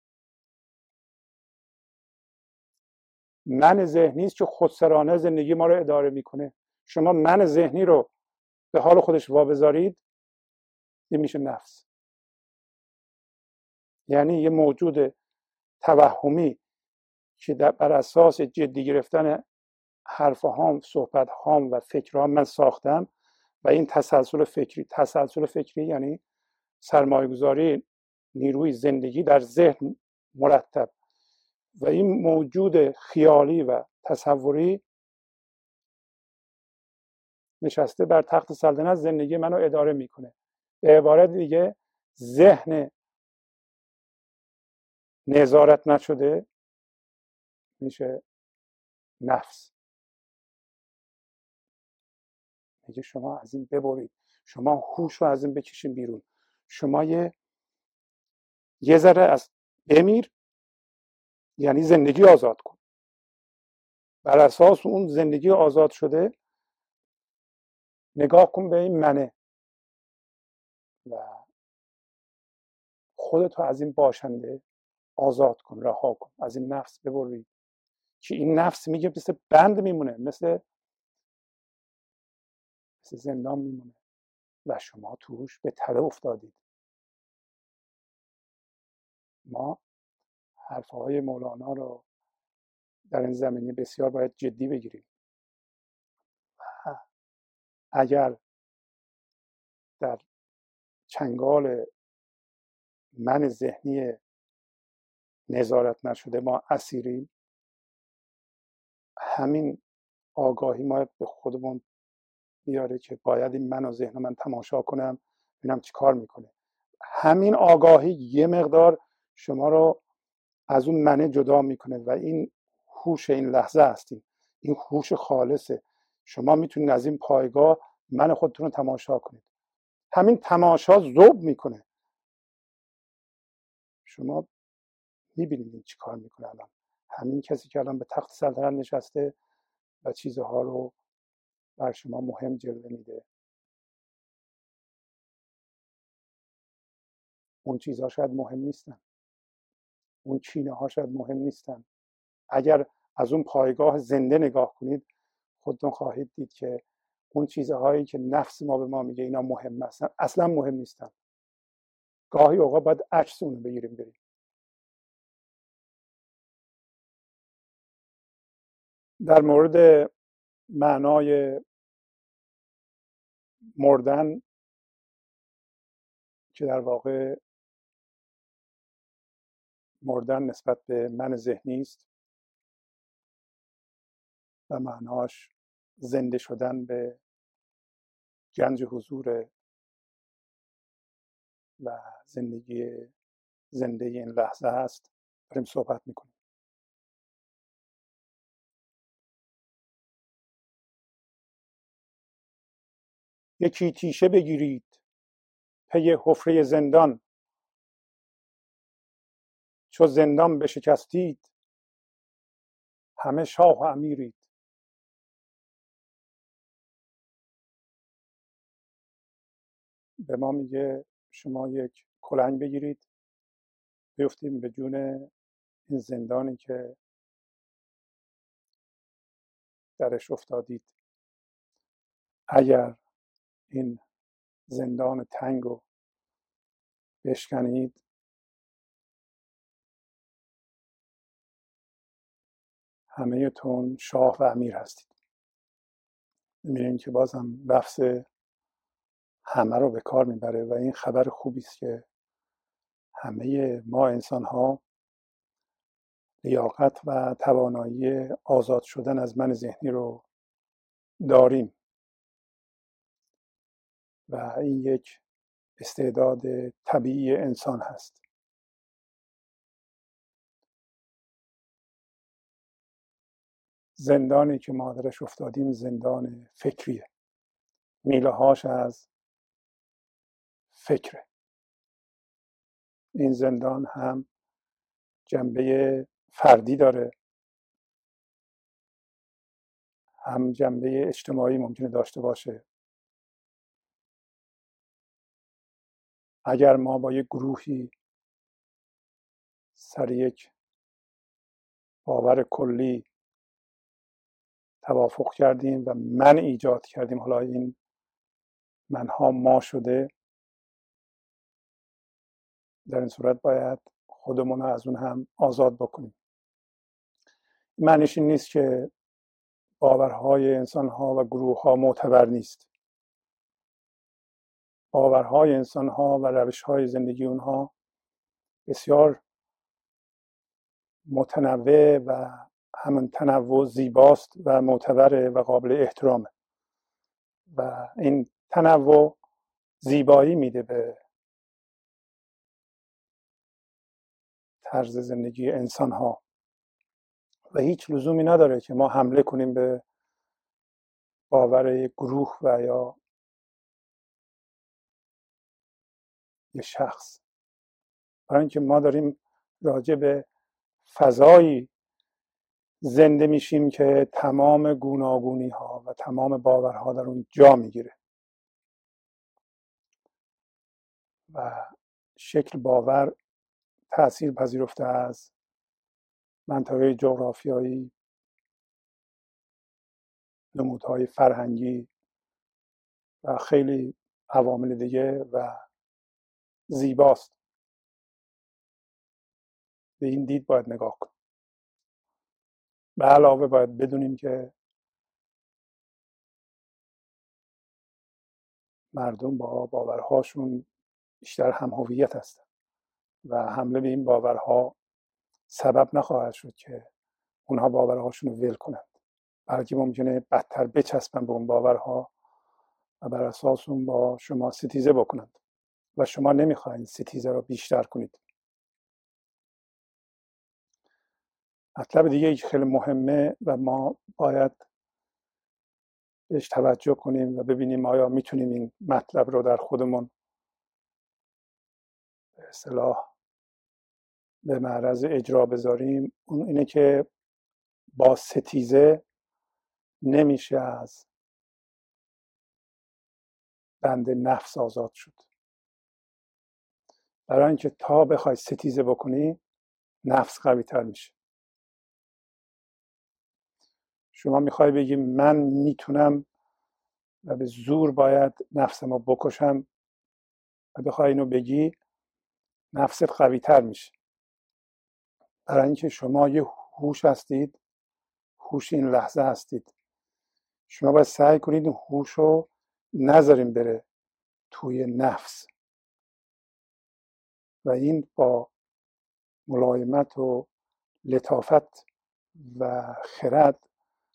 Speaker 1: من ذهنی است که خودسرانه زندگی ما رو اداره میکنه. شما من ذهنی رو به حال خودش وابذارید، این میشه نفس. یعنی یه موجود توهمی که بر اساس جدی گرفتن حرف هام، صحبت هام و فکر هام من ساختم، و این تسلسل فکری تسلسل فکری یعنی سرمایه گذاری نیروی زندگی در ذهن مرتب، و این موجود خیالی و تصوری نشسته بر تخت سلطنت زندگی منو اداره میکنه. به عبارت دیگه ذهن نظارت نشده میشه نفس. میگه شما از این ببرید، شما هوش رو از این بکشین بیرون، شما یه یه ذره از بمیر، یعنی زندگی آزاد کن. بر اساس اون زندگی آزاد شده نگاه کن به این منه و خودتو از این باشنده آزاد کن، رها کن، از این نفس ببرید که این نفس میگه مثل بند میمونه، مثل مثل زندان میمونه و شما توش به تله افتادید. ما حرفهای مولانا رو در این زمینه بسیار باید جدی بگیریم. اگر در چنگال من ذهنی نظارت نشده ما اسیریم، همین آگاهی ما به خودمون بیاره که باید این من و ذهن من تماشا کنم ببینم چی کار میکنه. همین آگاهی یه مقدار شما رو از اون منه جدا میکنه و این هوش این لحظه هستیم، این هوش خالصه. شما میتونید از این پایگاه من خودتون رو تماشا کنید. همین تماشا ذوب میکنه. شما میبینید این چی کار میکنه. الان همین کسی که الان به تخت سلطنت نشسته و چیزها رو بر شما مهم جلوه میده، اون چیزها شاید مهم نیستن، اون چینه ها شاید مهم نیستن. اگر از اون پایگاه زنده نگاه کنید خودتون خواهید دید که اون چیزهایی که نفس ما به ما میگه اینا مهم هستن اصلا مهم نیستن. گاهی اوقات باید عکس اونو بگیریم بریم. در مورد معنای مردن که در واقع مردن نسبت به من ذهنی است و معناش زنده شدن به گنج حضور و زندگی زنده این لحظه هست، داریم صحبت میکنیم. یکی تیشه بگیرید پی حفره زندان، چو زندان بشکستید همه شاه و امیرید. به ما میگه شما یک کلنگ بگیرید بیفتیم به جون این زندانی که درش افتادید. اگر این زندان تنگ رو بشکنید همه تون شاه و امیر هستید. میبینیم که بازم لفظ همه رو به کار میبره و این خبر خوبی است که همه ما انسان ها لیاقت و توانایی آزاد شدن از من ذهنی رو داریم و این یک استعداد طبیعی انسان هست. زندانی که ما درش افتادیم زندان فکریه، میله هاش از فکره. این زندان هم جنبه فردی داره هم جنبه اجتماعی ممکنه داشته باشه. اگر ما با یک گروهی سر یک باور کلی توافق کردیم و من ایجاد کردیم، حالا این منها ما شده، در این صورت باید خودمون رو از اون هم آزاد بکنیم. معنیش این نیست که باورهای انسانها و گروهها معتبر نیست. باورهای انسانها و روشهای زندگی اونها بسیار متنوع و همون تنوع زیباست و معتبره و قابل احترامه و این تنوع زیبایی میده به طرز زندگی انسان ها و هیچ لزومی نداره که ما حمله کنیم به باور گروه و یا یه شخص، برای اینکه ما داریم راجع به فضایی زنده میشیم که تمام گوناگونی ها و تمام باورها در اون جا میگیره و شکل باور تأثیر پذیرفته از منطقه جغرافیایی، نمودهای فرهنگی و خیلی عوامل دیگه و زیباست. به این دید باید نگاه کنیم. به علاوه باید بدونیم که مردم با باورهاشون بیشتر هم هویت هستند و حمله به این باورها سبب نخواهد شد که اونها باورهاشون رو ول کنند، بلکه ممکنه بدتر بچسبن به اون باورها و بر اساس اون با شما ستیزه بکنند و شما نمیخواین ستیزه رو بیشتر کنید. مطلب دیگه که خیلی مهمه و ما باید بهش توجه کنیم و ببینیم آیا میتونیم این مطلب رو در خودمون به اصطلاح به معرض اجرا بذاریم. اون اینه که با ستیزه نمیشه از بند نفس آزاد شد. برای اینکه تا بخوای ستیزه بکنی نفس قوی تر میشه. شما میخوای بگی من میتونم و به زور باید نفسمو بکشم و بخوای اینو بگی، نفست قوی تر میشه. برای اینکه شما یه هوش هستید، هوش این لحظه هستید. شما باید سعی کنید این هوش رو نذاریم بره توی نفس و این با ملایمت و لطافت و خرد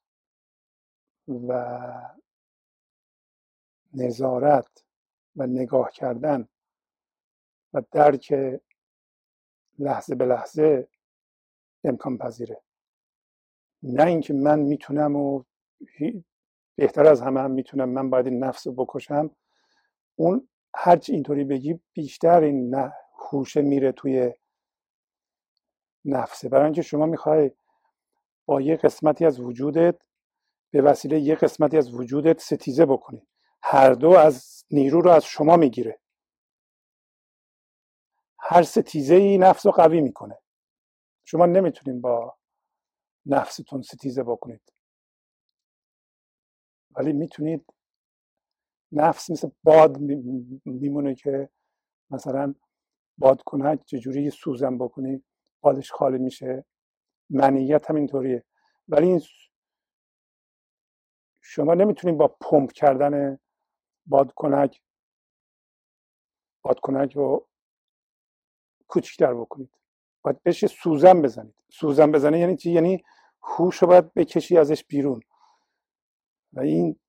Speaker 1: و نظارت و نگاه کردن و درک لحظه به لحظه امکان پذیره. نه اینکه من میتونم و بهتر از همه هم میتونم، من باید این نفس رو بکشم. اون هرچی اینطوری بگی بیشتر این نه هوشه میره توی نفسه، برای اینکه شما میخوای با یه قسمتی از وجودت به وسیله یه قسمتی از وجودت ستیزه بکنی. هر دو از نیرو رو از شما میگیره. هر ستیزه ای نفس رو قوی میکنه. شما نمیتونین با نفستون ستیزه بکنید، ولی میتونید. نفس مثل باد میمونه که مثلا بادکنک چجوری سوزن بکنی بادش خالی میشه، منیت هم اینطوریه. ولی این شما نمیتونید با پمپ کردن بادکنک بادکنک رو کوچیک‌تر بکنید. باید بهش سوزن بزنید. سوزن بزنه یعنی چی؟ یعنی هوش رو باید بکشی ازش بیرون و این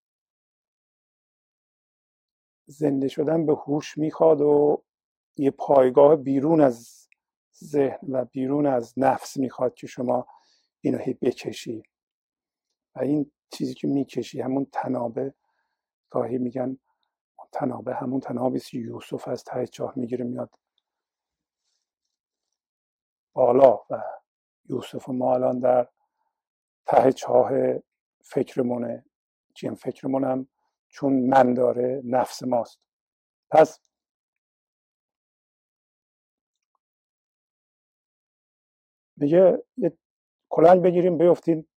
Speaker 1: زنده شدن به هوش میخواد و یه پایگاه بیرون از ذهن و بیرون از نفس میخواد که شما اینو هی بکشی و این چیزی که میکشی همون تنابه، گاهی میگن تنابه همون تنابی که یوسف از ته چاه میگیره میاد بالا و یوسف ما الان در ته چاه فکرمونه. چیم فکرمونم چون من داره نفس ماست. پس میگه یه کلنگ بگیریم بیفتین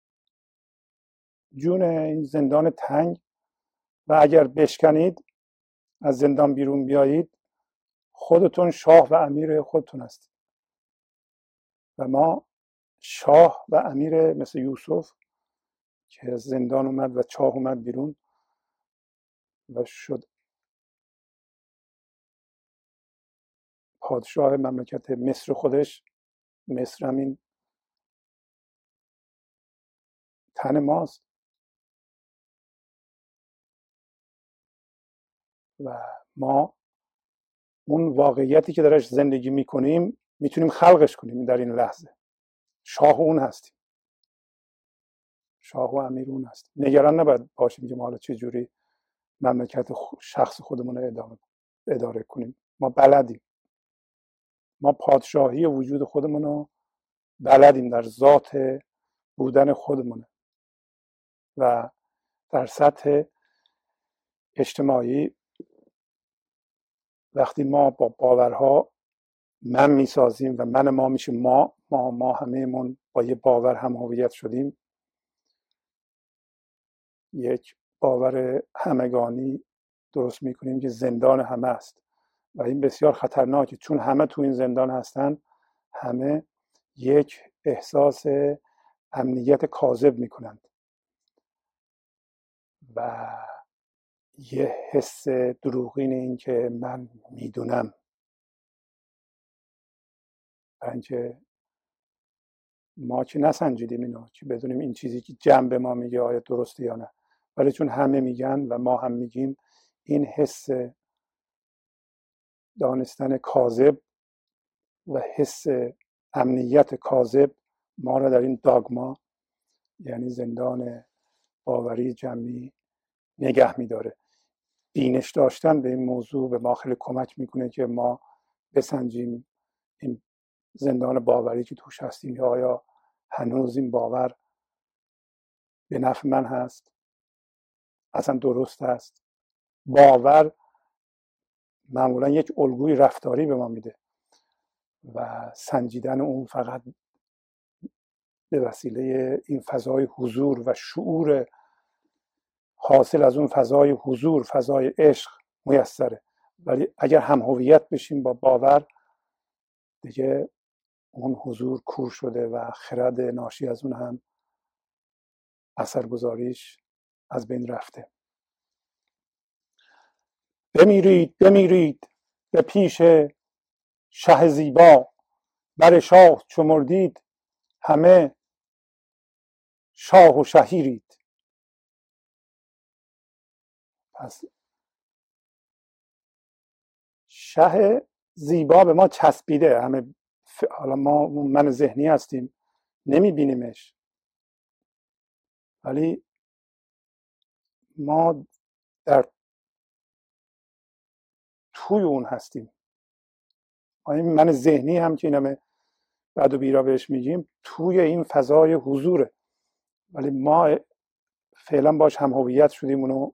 Speaker 1: جون این زندان تنگ و اگر بشکنید از زندان بیرون بیایید خودتون شاه و امیر خودتون هستید و ما شاه و امیر مثل یوسف که از زندان اومد و چاه اومد بیرون و شد پادشاه مملکت مصر خودش. مصر همین تن ماست و ما اون واقعیتی که درش زندگی میکنیم میتونیم خلقش کنیم در این لحظه. شاه اون هستیم، شاه و امیر اون هستیم. نگران نباید باشیم که ما حالا چه جوری مملکت شخص خودمون رو ادامه اداره کنیم. ما بلدیم، ما پادشاهی وجود خودمون رو بلدیم، در ذات بودن خودمونه. و در سطح اجتماعی وقتی ما با باورها من میسازیم و من ما میشه ما ما ما همه‌مون با یه باور هم هویت شدیم، یک باور همگانی درست میکنیم که زندان همه است و این بسیار خطرناکه، چون همه تو این زندان هستن. همه یک احساس امنیت کاذب میکنند و یه حس دروغین این که من میدونم، برای اینکه ما که نسنجیدیم اینو که بدونیم این چیزی که جمع به ما میگه آیا درسته یا نه، ولی چون همه میگن و ما هم میگیم، این حس دانستن کاذب و حس امنیت کاذب ما را در این داگما، یعنی زندان باوری جمعی، نگه میداره. بینش داشتن به این موضوع به ما خیلی کمک میکنه که ما بسنجیم این زندان باوری که توش هستیم یا آیا هنوز این باور به نفع من هست، اصلا درست هست. باور معمولا یک الگوی رفتاری به ما میده و سنجیدن اون فقط به وسیله این فضای حضور و شعور حاصل از اون فضای حضور، فضای عشق میسره. ولی اگر هم هویت بشیم با باور، دیگه اون حضور کور شده و خرد ناشی از اون هم اثرگذاریش از بین رفته. بمیرید بمیرید به پیش شه زیبا، بر شاه چو مردید همه شاه و شهیرید. پس شه زیبا به ما چسبیده، همه حالا ما من ذهنی هستیم نمیبینیمش، ولی ما در توی اون هستیم. این من ذهنی هم که اینم بعد و بیرا بهش میگیم، توی این فضای حضوره، ولی ما فعلا باش هم هویت شدیم، اونو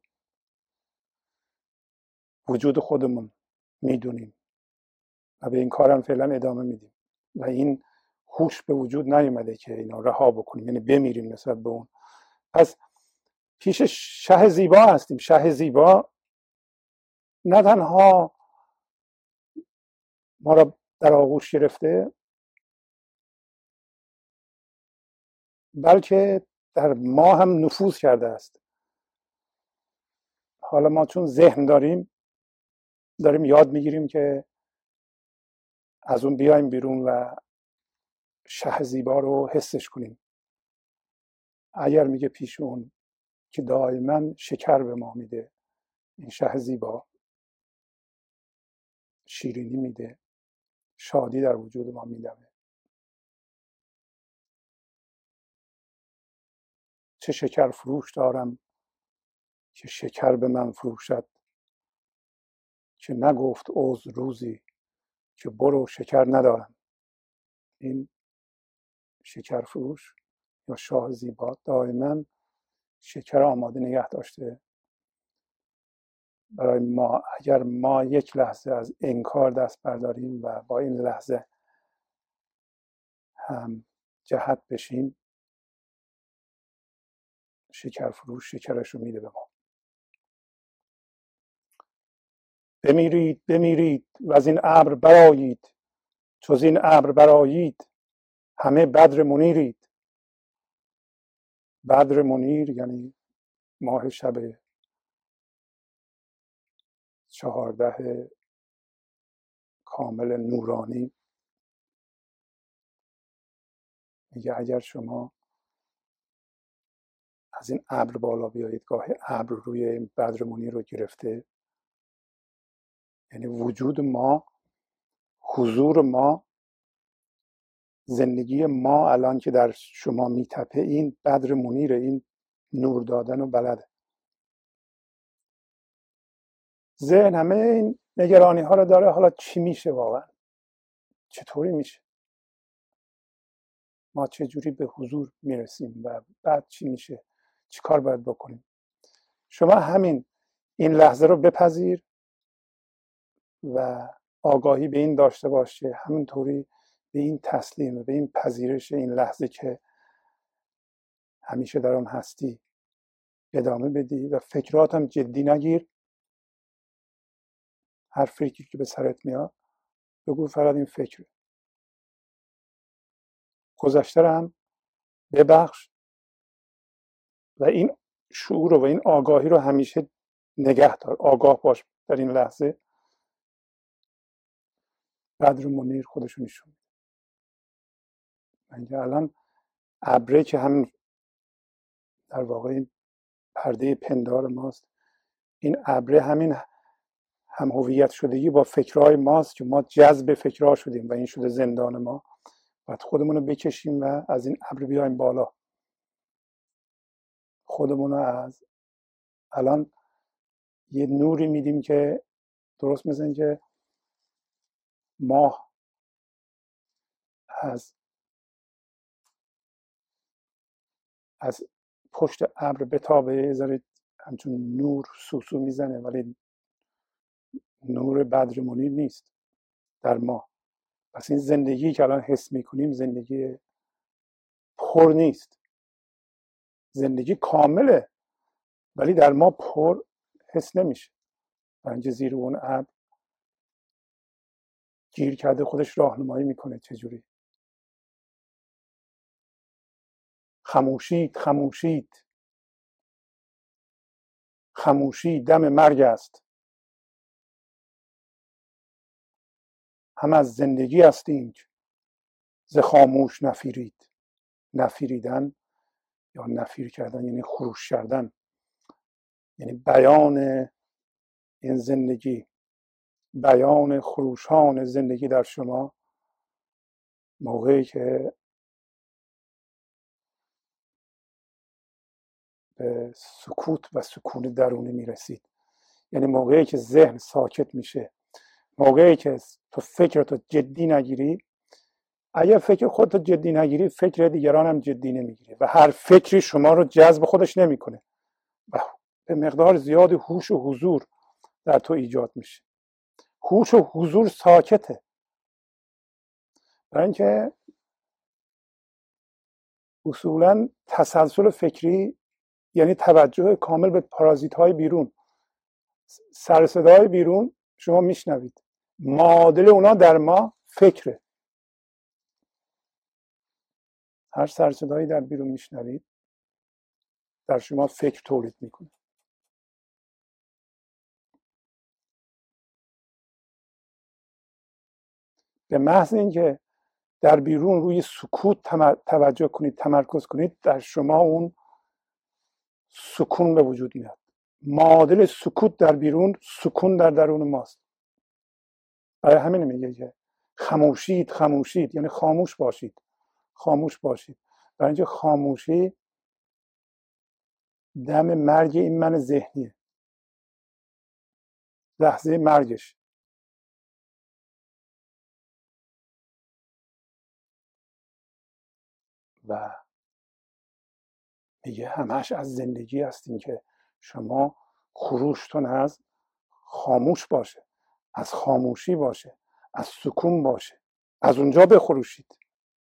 Speaker 1: وجود خودمون میدونیم و به این کارم فعلا ادامه میدیم و این هوش به وجود نیومده که اینا رها بکنیم، یعنی بمیریم نسبت به اون. پس پیش شه زیبا هستیم. شه زیبا نه تنها ما را در آغوش گرفته، بلکه در ما هم نفوذ کرده است. حالا ما چون ذهن داریم داریم یاد میگیریم که از اون بیایم بیرون و شه زیبا رو حسش کنیم. اگر میگه پیش اون که دائما شکر به ما میده، این شه زیبا شیرینی میده، شادی در وجود ما میدمه. چه شکر فروش دارم که شکر به من فروشد، که نگفت عذر روزی که برو شکر ندارم. این شکر فروش یا شاه زیبا دائما شکر آماده نگه داشته برای ما. اگر ما یک لحظه از انکار دست برداریم و با این لحظه هم جهت بشیم، شکر فروش شکرش رو میده به ما. بمیرید بمیرید و از این ابر برآیید، چو این ابر برآیید همه بدر منیرید. بدر منیر یعنی ماه شب چهارده کامل نورانی. میگه اگر شما از این ابر بالا بیایید، گاه ابر روی این بدر منیر رو گرفته، یعنی وجود ما، حضور ما زندگی ما الان که در شما میتپه این بدر منیر، این نور دادن و بلده. ذهن همه این نگرانی ها رو داره، حالا چی میشه واقعا، چطوری میشه، ما چه جوری به حضور میرسیم و بعد چی میشه، چی کار باید بکنیم. شما همین این لحظه رو بپذیر و آگاهی به این داشته باشه، همینطوری به این تسلیم، به این پذیرش این لحظه که همیشه در آن هستی ادامه بدی و فکرات هم جدی نگیر. هر فکری که به سرت میاد بگو فقط این فکره، گذشته رو هم ببخش و این شعور و این آگاهی رو همیشه نگه دار. آگاه باش در این لحظه. بدر منیر خودشو نشون میده. الان ابره که هم در واقع این پرده پندار ماست، این ابره همین هم هویت شدگی با فکرهای ماست که ما جذب فکرها شدیم و این شده زندان ما. باید خودمون رو بکشیم و از این ابر بیایم بالا. خودمون رو از الان یه نوری میدیم که درست مثل این که ماه از از پشت ابر بتابه، یه ذره همچون نور سوسو میزنه، ولی نور بدر منیر نیست در ما. پس این زندگی که الان حس میکنیم زندگی پر نیست، زندگی کامله ولی در ما پر حس نمیشه. برای اینکه زیر اون ابر گیر کرده، خودش راهنمایی میکنه چجوری. خموشید خموشید خموشی دم مرگ است، هم از زندگی هستیم ز خاموش نفیرید. نفیریدن یا نفیر کردن یعنی خروش کردن، یعنی بیان این زندگی، بیان خروشان زندگی در شما موقعی که به سکوت و سکون درونی میرسید. یعنی موقعی که ذهن ساکت میشه، موقعی که تو فکرتو جدی نگیری. اگر فکر خودتو جدی نگیری، فکر دیگران هم جدی نمیگیری و هر فکری شما رو جذب خودش نمیکنه و به مقدار زیاد هوش و حضور در تو ایجاد میشه. هوش و حضور ساکته، برای اینکه اصولا تسلسل فکری یعنی توجه کامل به پارازیت های بیرون. سر صدای بیرون شما میشنوید، معادل اونا در ما فکره. هر سر صدایی در بیرون میشنوید در شما فکر تولید میکنه. به محض اینکه در بیرون روی سکوت توجه کنید، تمرکز کنید، در شما اون سکون به وجود میاد. معادل سکوت در بیرون سکون در درون ماست. برای همین میگه که خاموشید خاموشید یعنی خاموش باشید، خاموش باشید. برای اینکه خاموشی دم مرگ این من ذهنیه، لحظه مرگش. و میگه همش از زندگی هستین که شما خروشتون از خاموش باشه، از خاموشی باشه، از سکون باشه، از اونجا بخروشید.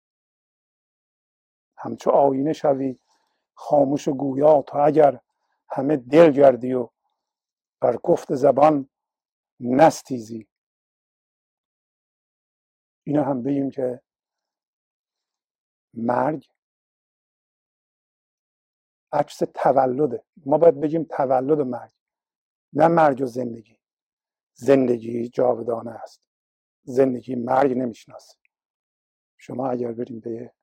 Speaker 1: همچو آینه شوی خاموش و گویا، تا اگر همه دل گردی و بر گفت زبان نستیزی. اینا هم بگیم که مرگ عکس تولده. ما باید بگیم تولد و مرگ، نه مرگ و زندگی. زندگی جاودانه است، زندگی مرگ نمیشناسه. شما اگر بریم به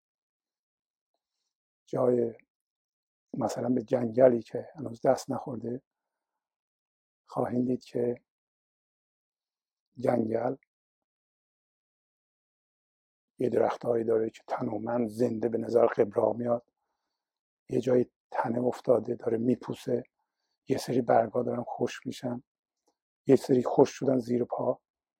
Speaker 1: جای مثلا به جنگلی که هنوز دست نخورده، خواهید دید که جنگل یه درختهایی داره که تنومند زنده به نظر قبرا میاد، یه جای تنه افتاده داره میپوسه، یه سری برگا دارن خشک میشن، یه سری خشک شدن زیر پا.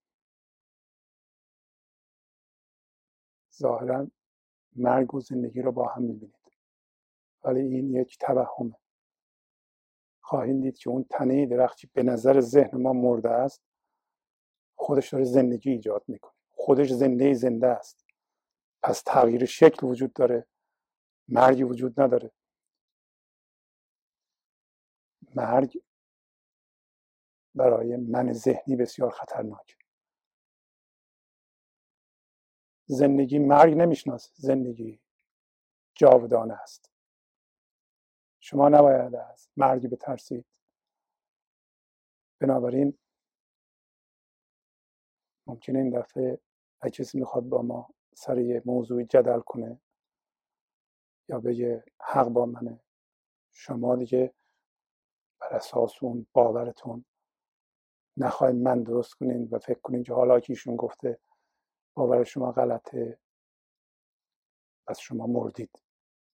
Speaker 1: ظاهرا مرگ و زندگی رو با هم میبینید، ولی این یک توهمه. خواهید دید که اون تنه درختی به نظر ذهن ما مرده است، خودش داره زندگی ایجاد میکنه، خودش زنده زنده است. پس تغییر شکل وجود داره، مرگی وجود نداره. مرگ برای من ذهنی بسیار خطرناک. زندگی مرگ نمیشناسه، زندگی جاودانه است. شما نباید از مرگ بترسید. بنابراین ممکنه این دفعه اگه کسی میخواد با ما سر یه موضوعی جدل کنه یا بگه حق با منه، شما دیگه بر اساس اون باورتون نخواهید من درست کنین و فکر کنین که حالا که ایشون گفته باور شما غلطه پس شما مردید.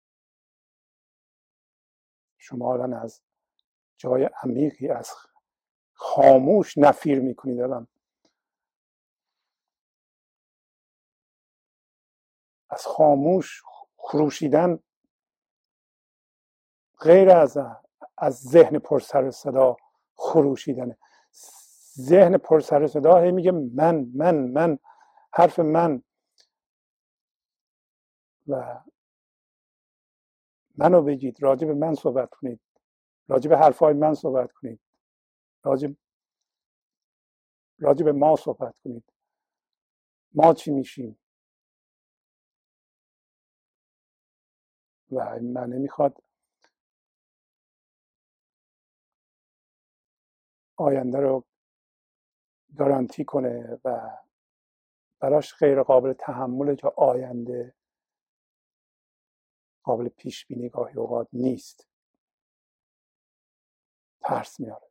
Speaker 1: شما الان از جای عمیقی از خاموش نفیر میکنید. الان از خاموش خروشیدن غیر از از ذهن پر سر صدا خروشیدنه. ذهن پر سر صدا هی میگه من من من حرف من و منو بگید، راجع به من صحبت کنید، راجع به حرفای من صحبت کنید، راجع راجع به ما صحبت کنید، ما چی میشیم. و من نمیخواد آینده رو گارانتی کنه و براش غیر قابل تحمله که آینده قابل پیش بینی گاهی اوقات نیست. ترس میاره.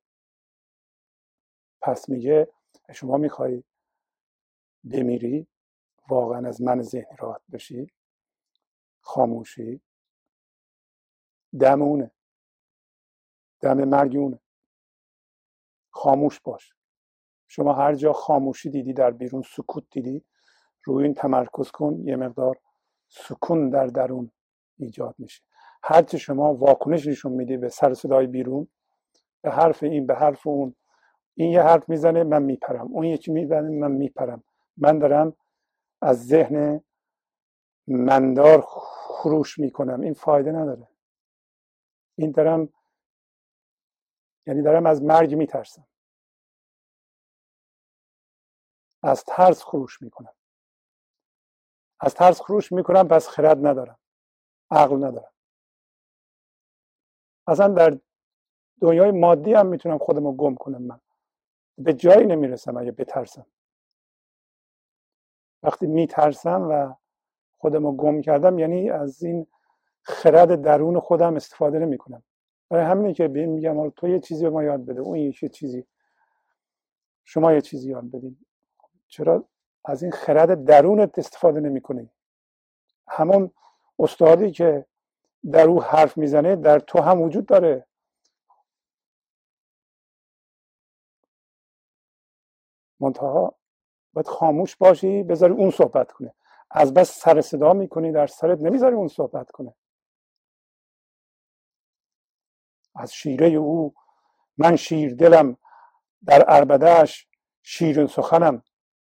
Speaker 1: پس میگه شما میخوای بمیری، واقعا از من ذهنی راحت بشی، خاموشی دم اونه، دم مرگ اونه. خاموش باش. شما هر جا خاموشی دیدی، در بیرون سکوت دیدی، روی این تمرکز کن، یه مقدار سکون در درون ایجاد میشه. هرچی شما واکنش نشون میدی به سر صدای بیرون، به حرف این به حرف اون، این یه حرف میزنه من میپرم، اون یکی میزنه من میپرم، من دارم از ذهن مندار خروش میکنم، این فایده نداره. این دارم یعنی دارم از مرگ میترسم، از ترس خروش میکنم. از ترس خروش میکنم پس خرد ندارم، عقل ندارم. اصلا در دنیای مادی هم میتونم خودم رو گم کنم. من به جایی نمیرسم اگه بترسم. وقتی میترسم و خودم رو گم کردم یعنی از این خرد درون خودم استفاده نمی کنم. برای همینه که بهم میگم تو یه چیزی به ما یاد بده، اون یه چیزی، شما یه چیزی یاد بدین. چرا از این خرد درونت استفاده نمی کنی؟ همون استادی که در او حرف میزنه در تو هم وجود داره. منتها باید خاموش باشی، بذاری اون صحبت کنه. از بس سر صدا میکنی در سرت، نمیذاری اون صحبت کنه. از شیره او من شیر دلم، در عربدهش شیرین سخنم.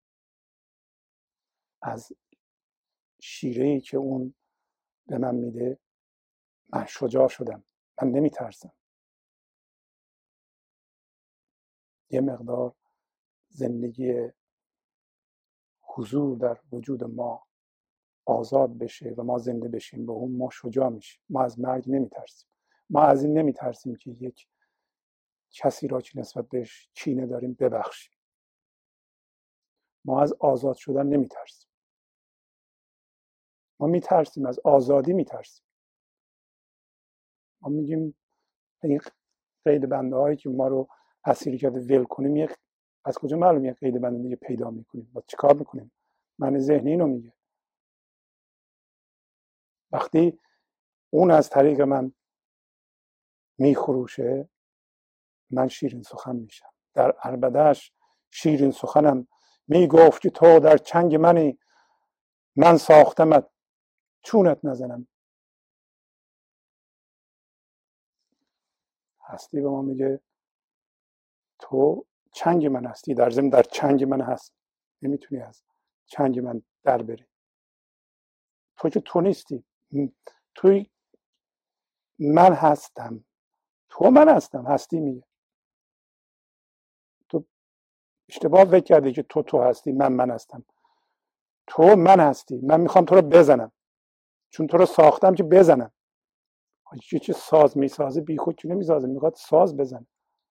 Speaker 1: از شیره‌ای که اون به من میده من شجاع شدم، من نمیترسم. یه مقدار زندگی حضور در وجود ما آزاد بشه و ما زنده بشیم، به اون ما شجاع میشیم. ما از مرگ نمیترسیم. ما از این نمیترسیم که یک کسی را که نسبت بهش کینه داریم ببخشیم. ما از آزاد شدن نمیترسیم. ما میترسیم از آزادی، میترسیم. ما میگیم این قید بنده هایی که ما رو اسیر کرده ول کنیم، یک از کجا معلوم یک قید بنده دیگه پیدا میکنیم؟ با چیکار میکنیم؟ من ذهنی اینو میگه. وقتی اون از طریق من میخروشه، من شیرین سخن میشم. در عربده‌اش شیرین سخنم میگفت که تو در چنگ منی، من ساختمت چونت نزنم. هستی به ما میگه تو چنگ من هستی، در ضمن در چنگ من هست، نمیتونی از چنگ من در بری. تو که تو نیستی، توی من هستم، تو من هستم. هستی میگه تو اشتباه فکر کردی که تو تو هستی، من من هستم. تو من هستی، من میخوام تو رو بزنم، چون تو رو ساختم که بزنم. یه چیز ساز میسازه بی خود که نمیسازه، میخواد ساز بزنه،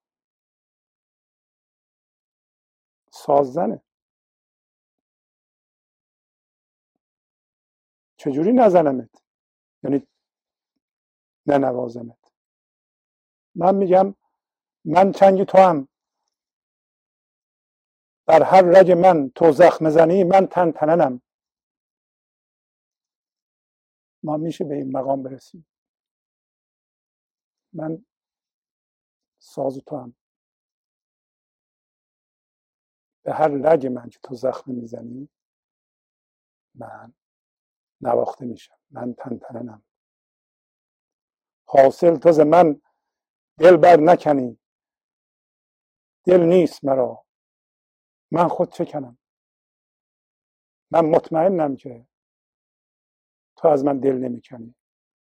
Speaker 1: ساز زنه. چجوری نزنمت؟ یعنی ننوازمت. من میگم من چنگ تو هم، در هر رگ من تو زخم زنی، من تن تننم. ما میشه به این مقام برسیم. من ساز تو هم، به هر رگ من که تو زخم میزنی، من نواخته میشم، من تن تننم. حاصل تو ز من دل بر نکنی، دل نیست مرا، من خود چه کنم. من مطمئنم که تو از من دل نمیکنی.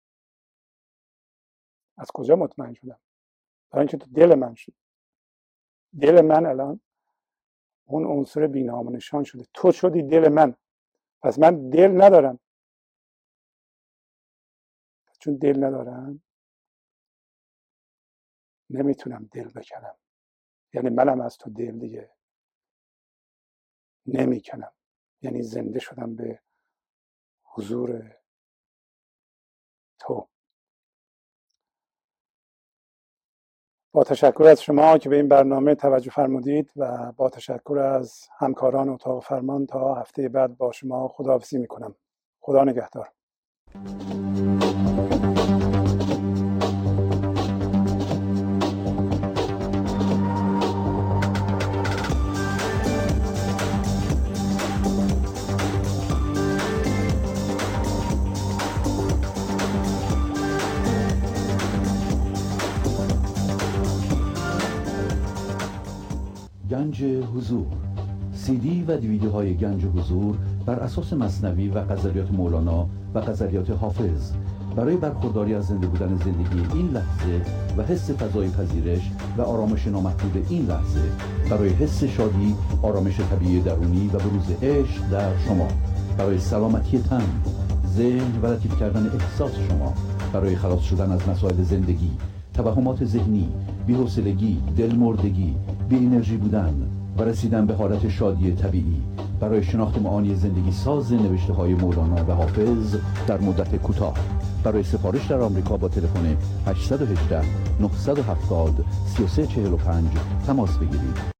Speaker 1: از کجا مطمئن شدم؟ برای اینکه تو دل من شد. دل من الان اون عنصر بی‌نام و نشان شده، تو شدی دل من. پس من دل ندارم. چون دل ندارم نمیتونم دل بکنم. یعنی منم از تو دل دیگه نمیکنم. یعنی زنده شدم به حضور تو. با تشکر از شما که به این برنامه توجه فرمودید و با تشکر از همکاران اتاق فرمان، تا هفته بعد با شما خداحافظی میکنم. خدا نگهدار.
Speaker 2: گنج حضور، سی دی و دیویدیوهای گنج حضور بر اساس مثنوی و غزلیات مولانا و غزلیات حافظ برای برخورداری از زنده بودن زندگی این لحظه و حس فضای پذیرش و آرامش نامحدود این لحظه، برای حس شادی، آرامش طبیعی درونی و بروز عشق در شما، برای سلامتی تن، ذهن و لطیف کردن احساس شما، برای خلاص شدن از مسائل زندگی، توهمات ذهنی، بی‌حوصلگی، دلمردگی، بی انرژی بودن و رسیدن به حالت شادی طبیعی، برای شناخت معانی زندگی ساز نوشته های مولانا و حافظ در مدت کوتاه. برای سفارش در آمریکا با تلفن هشت یک هشت نه هفت صفر سه سه چهار پنج تماس بگیرید.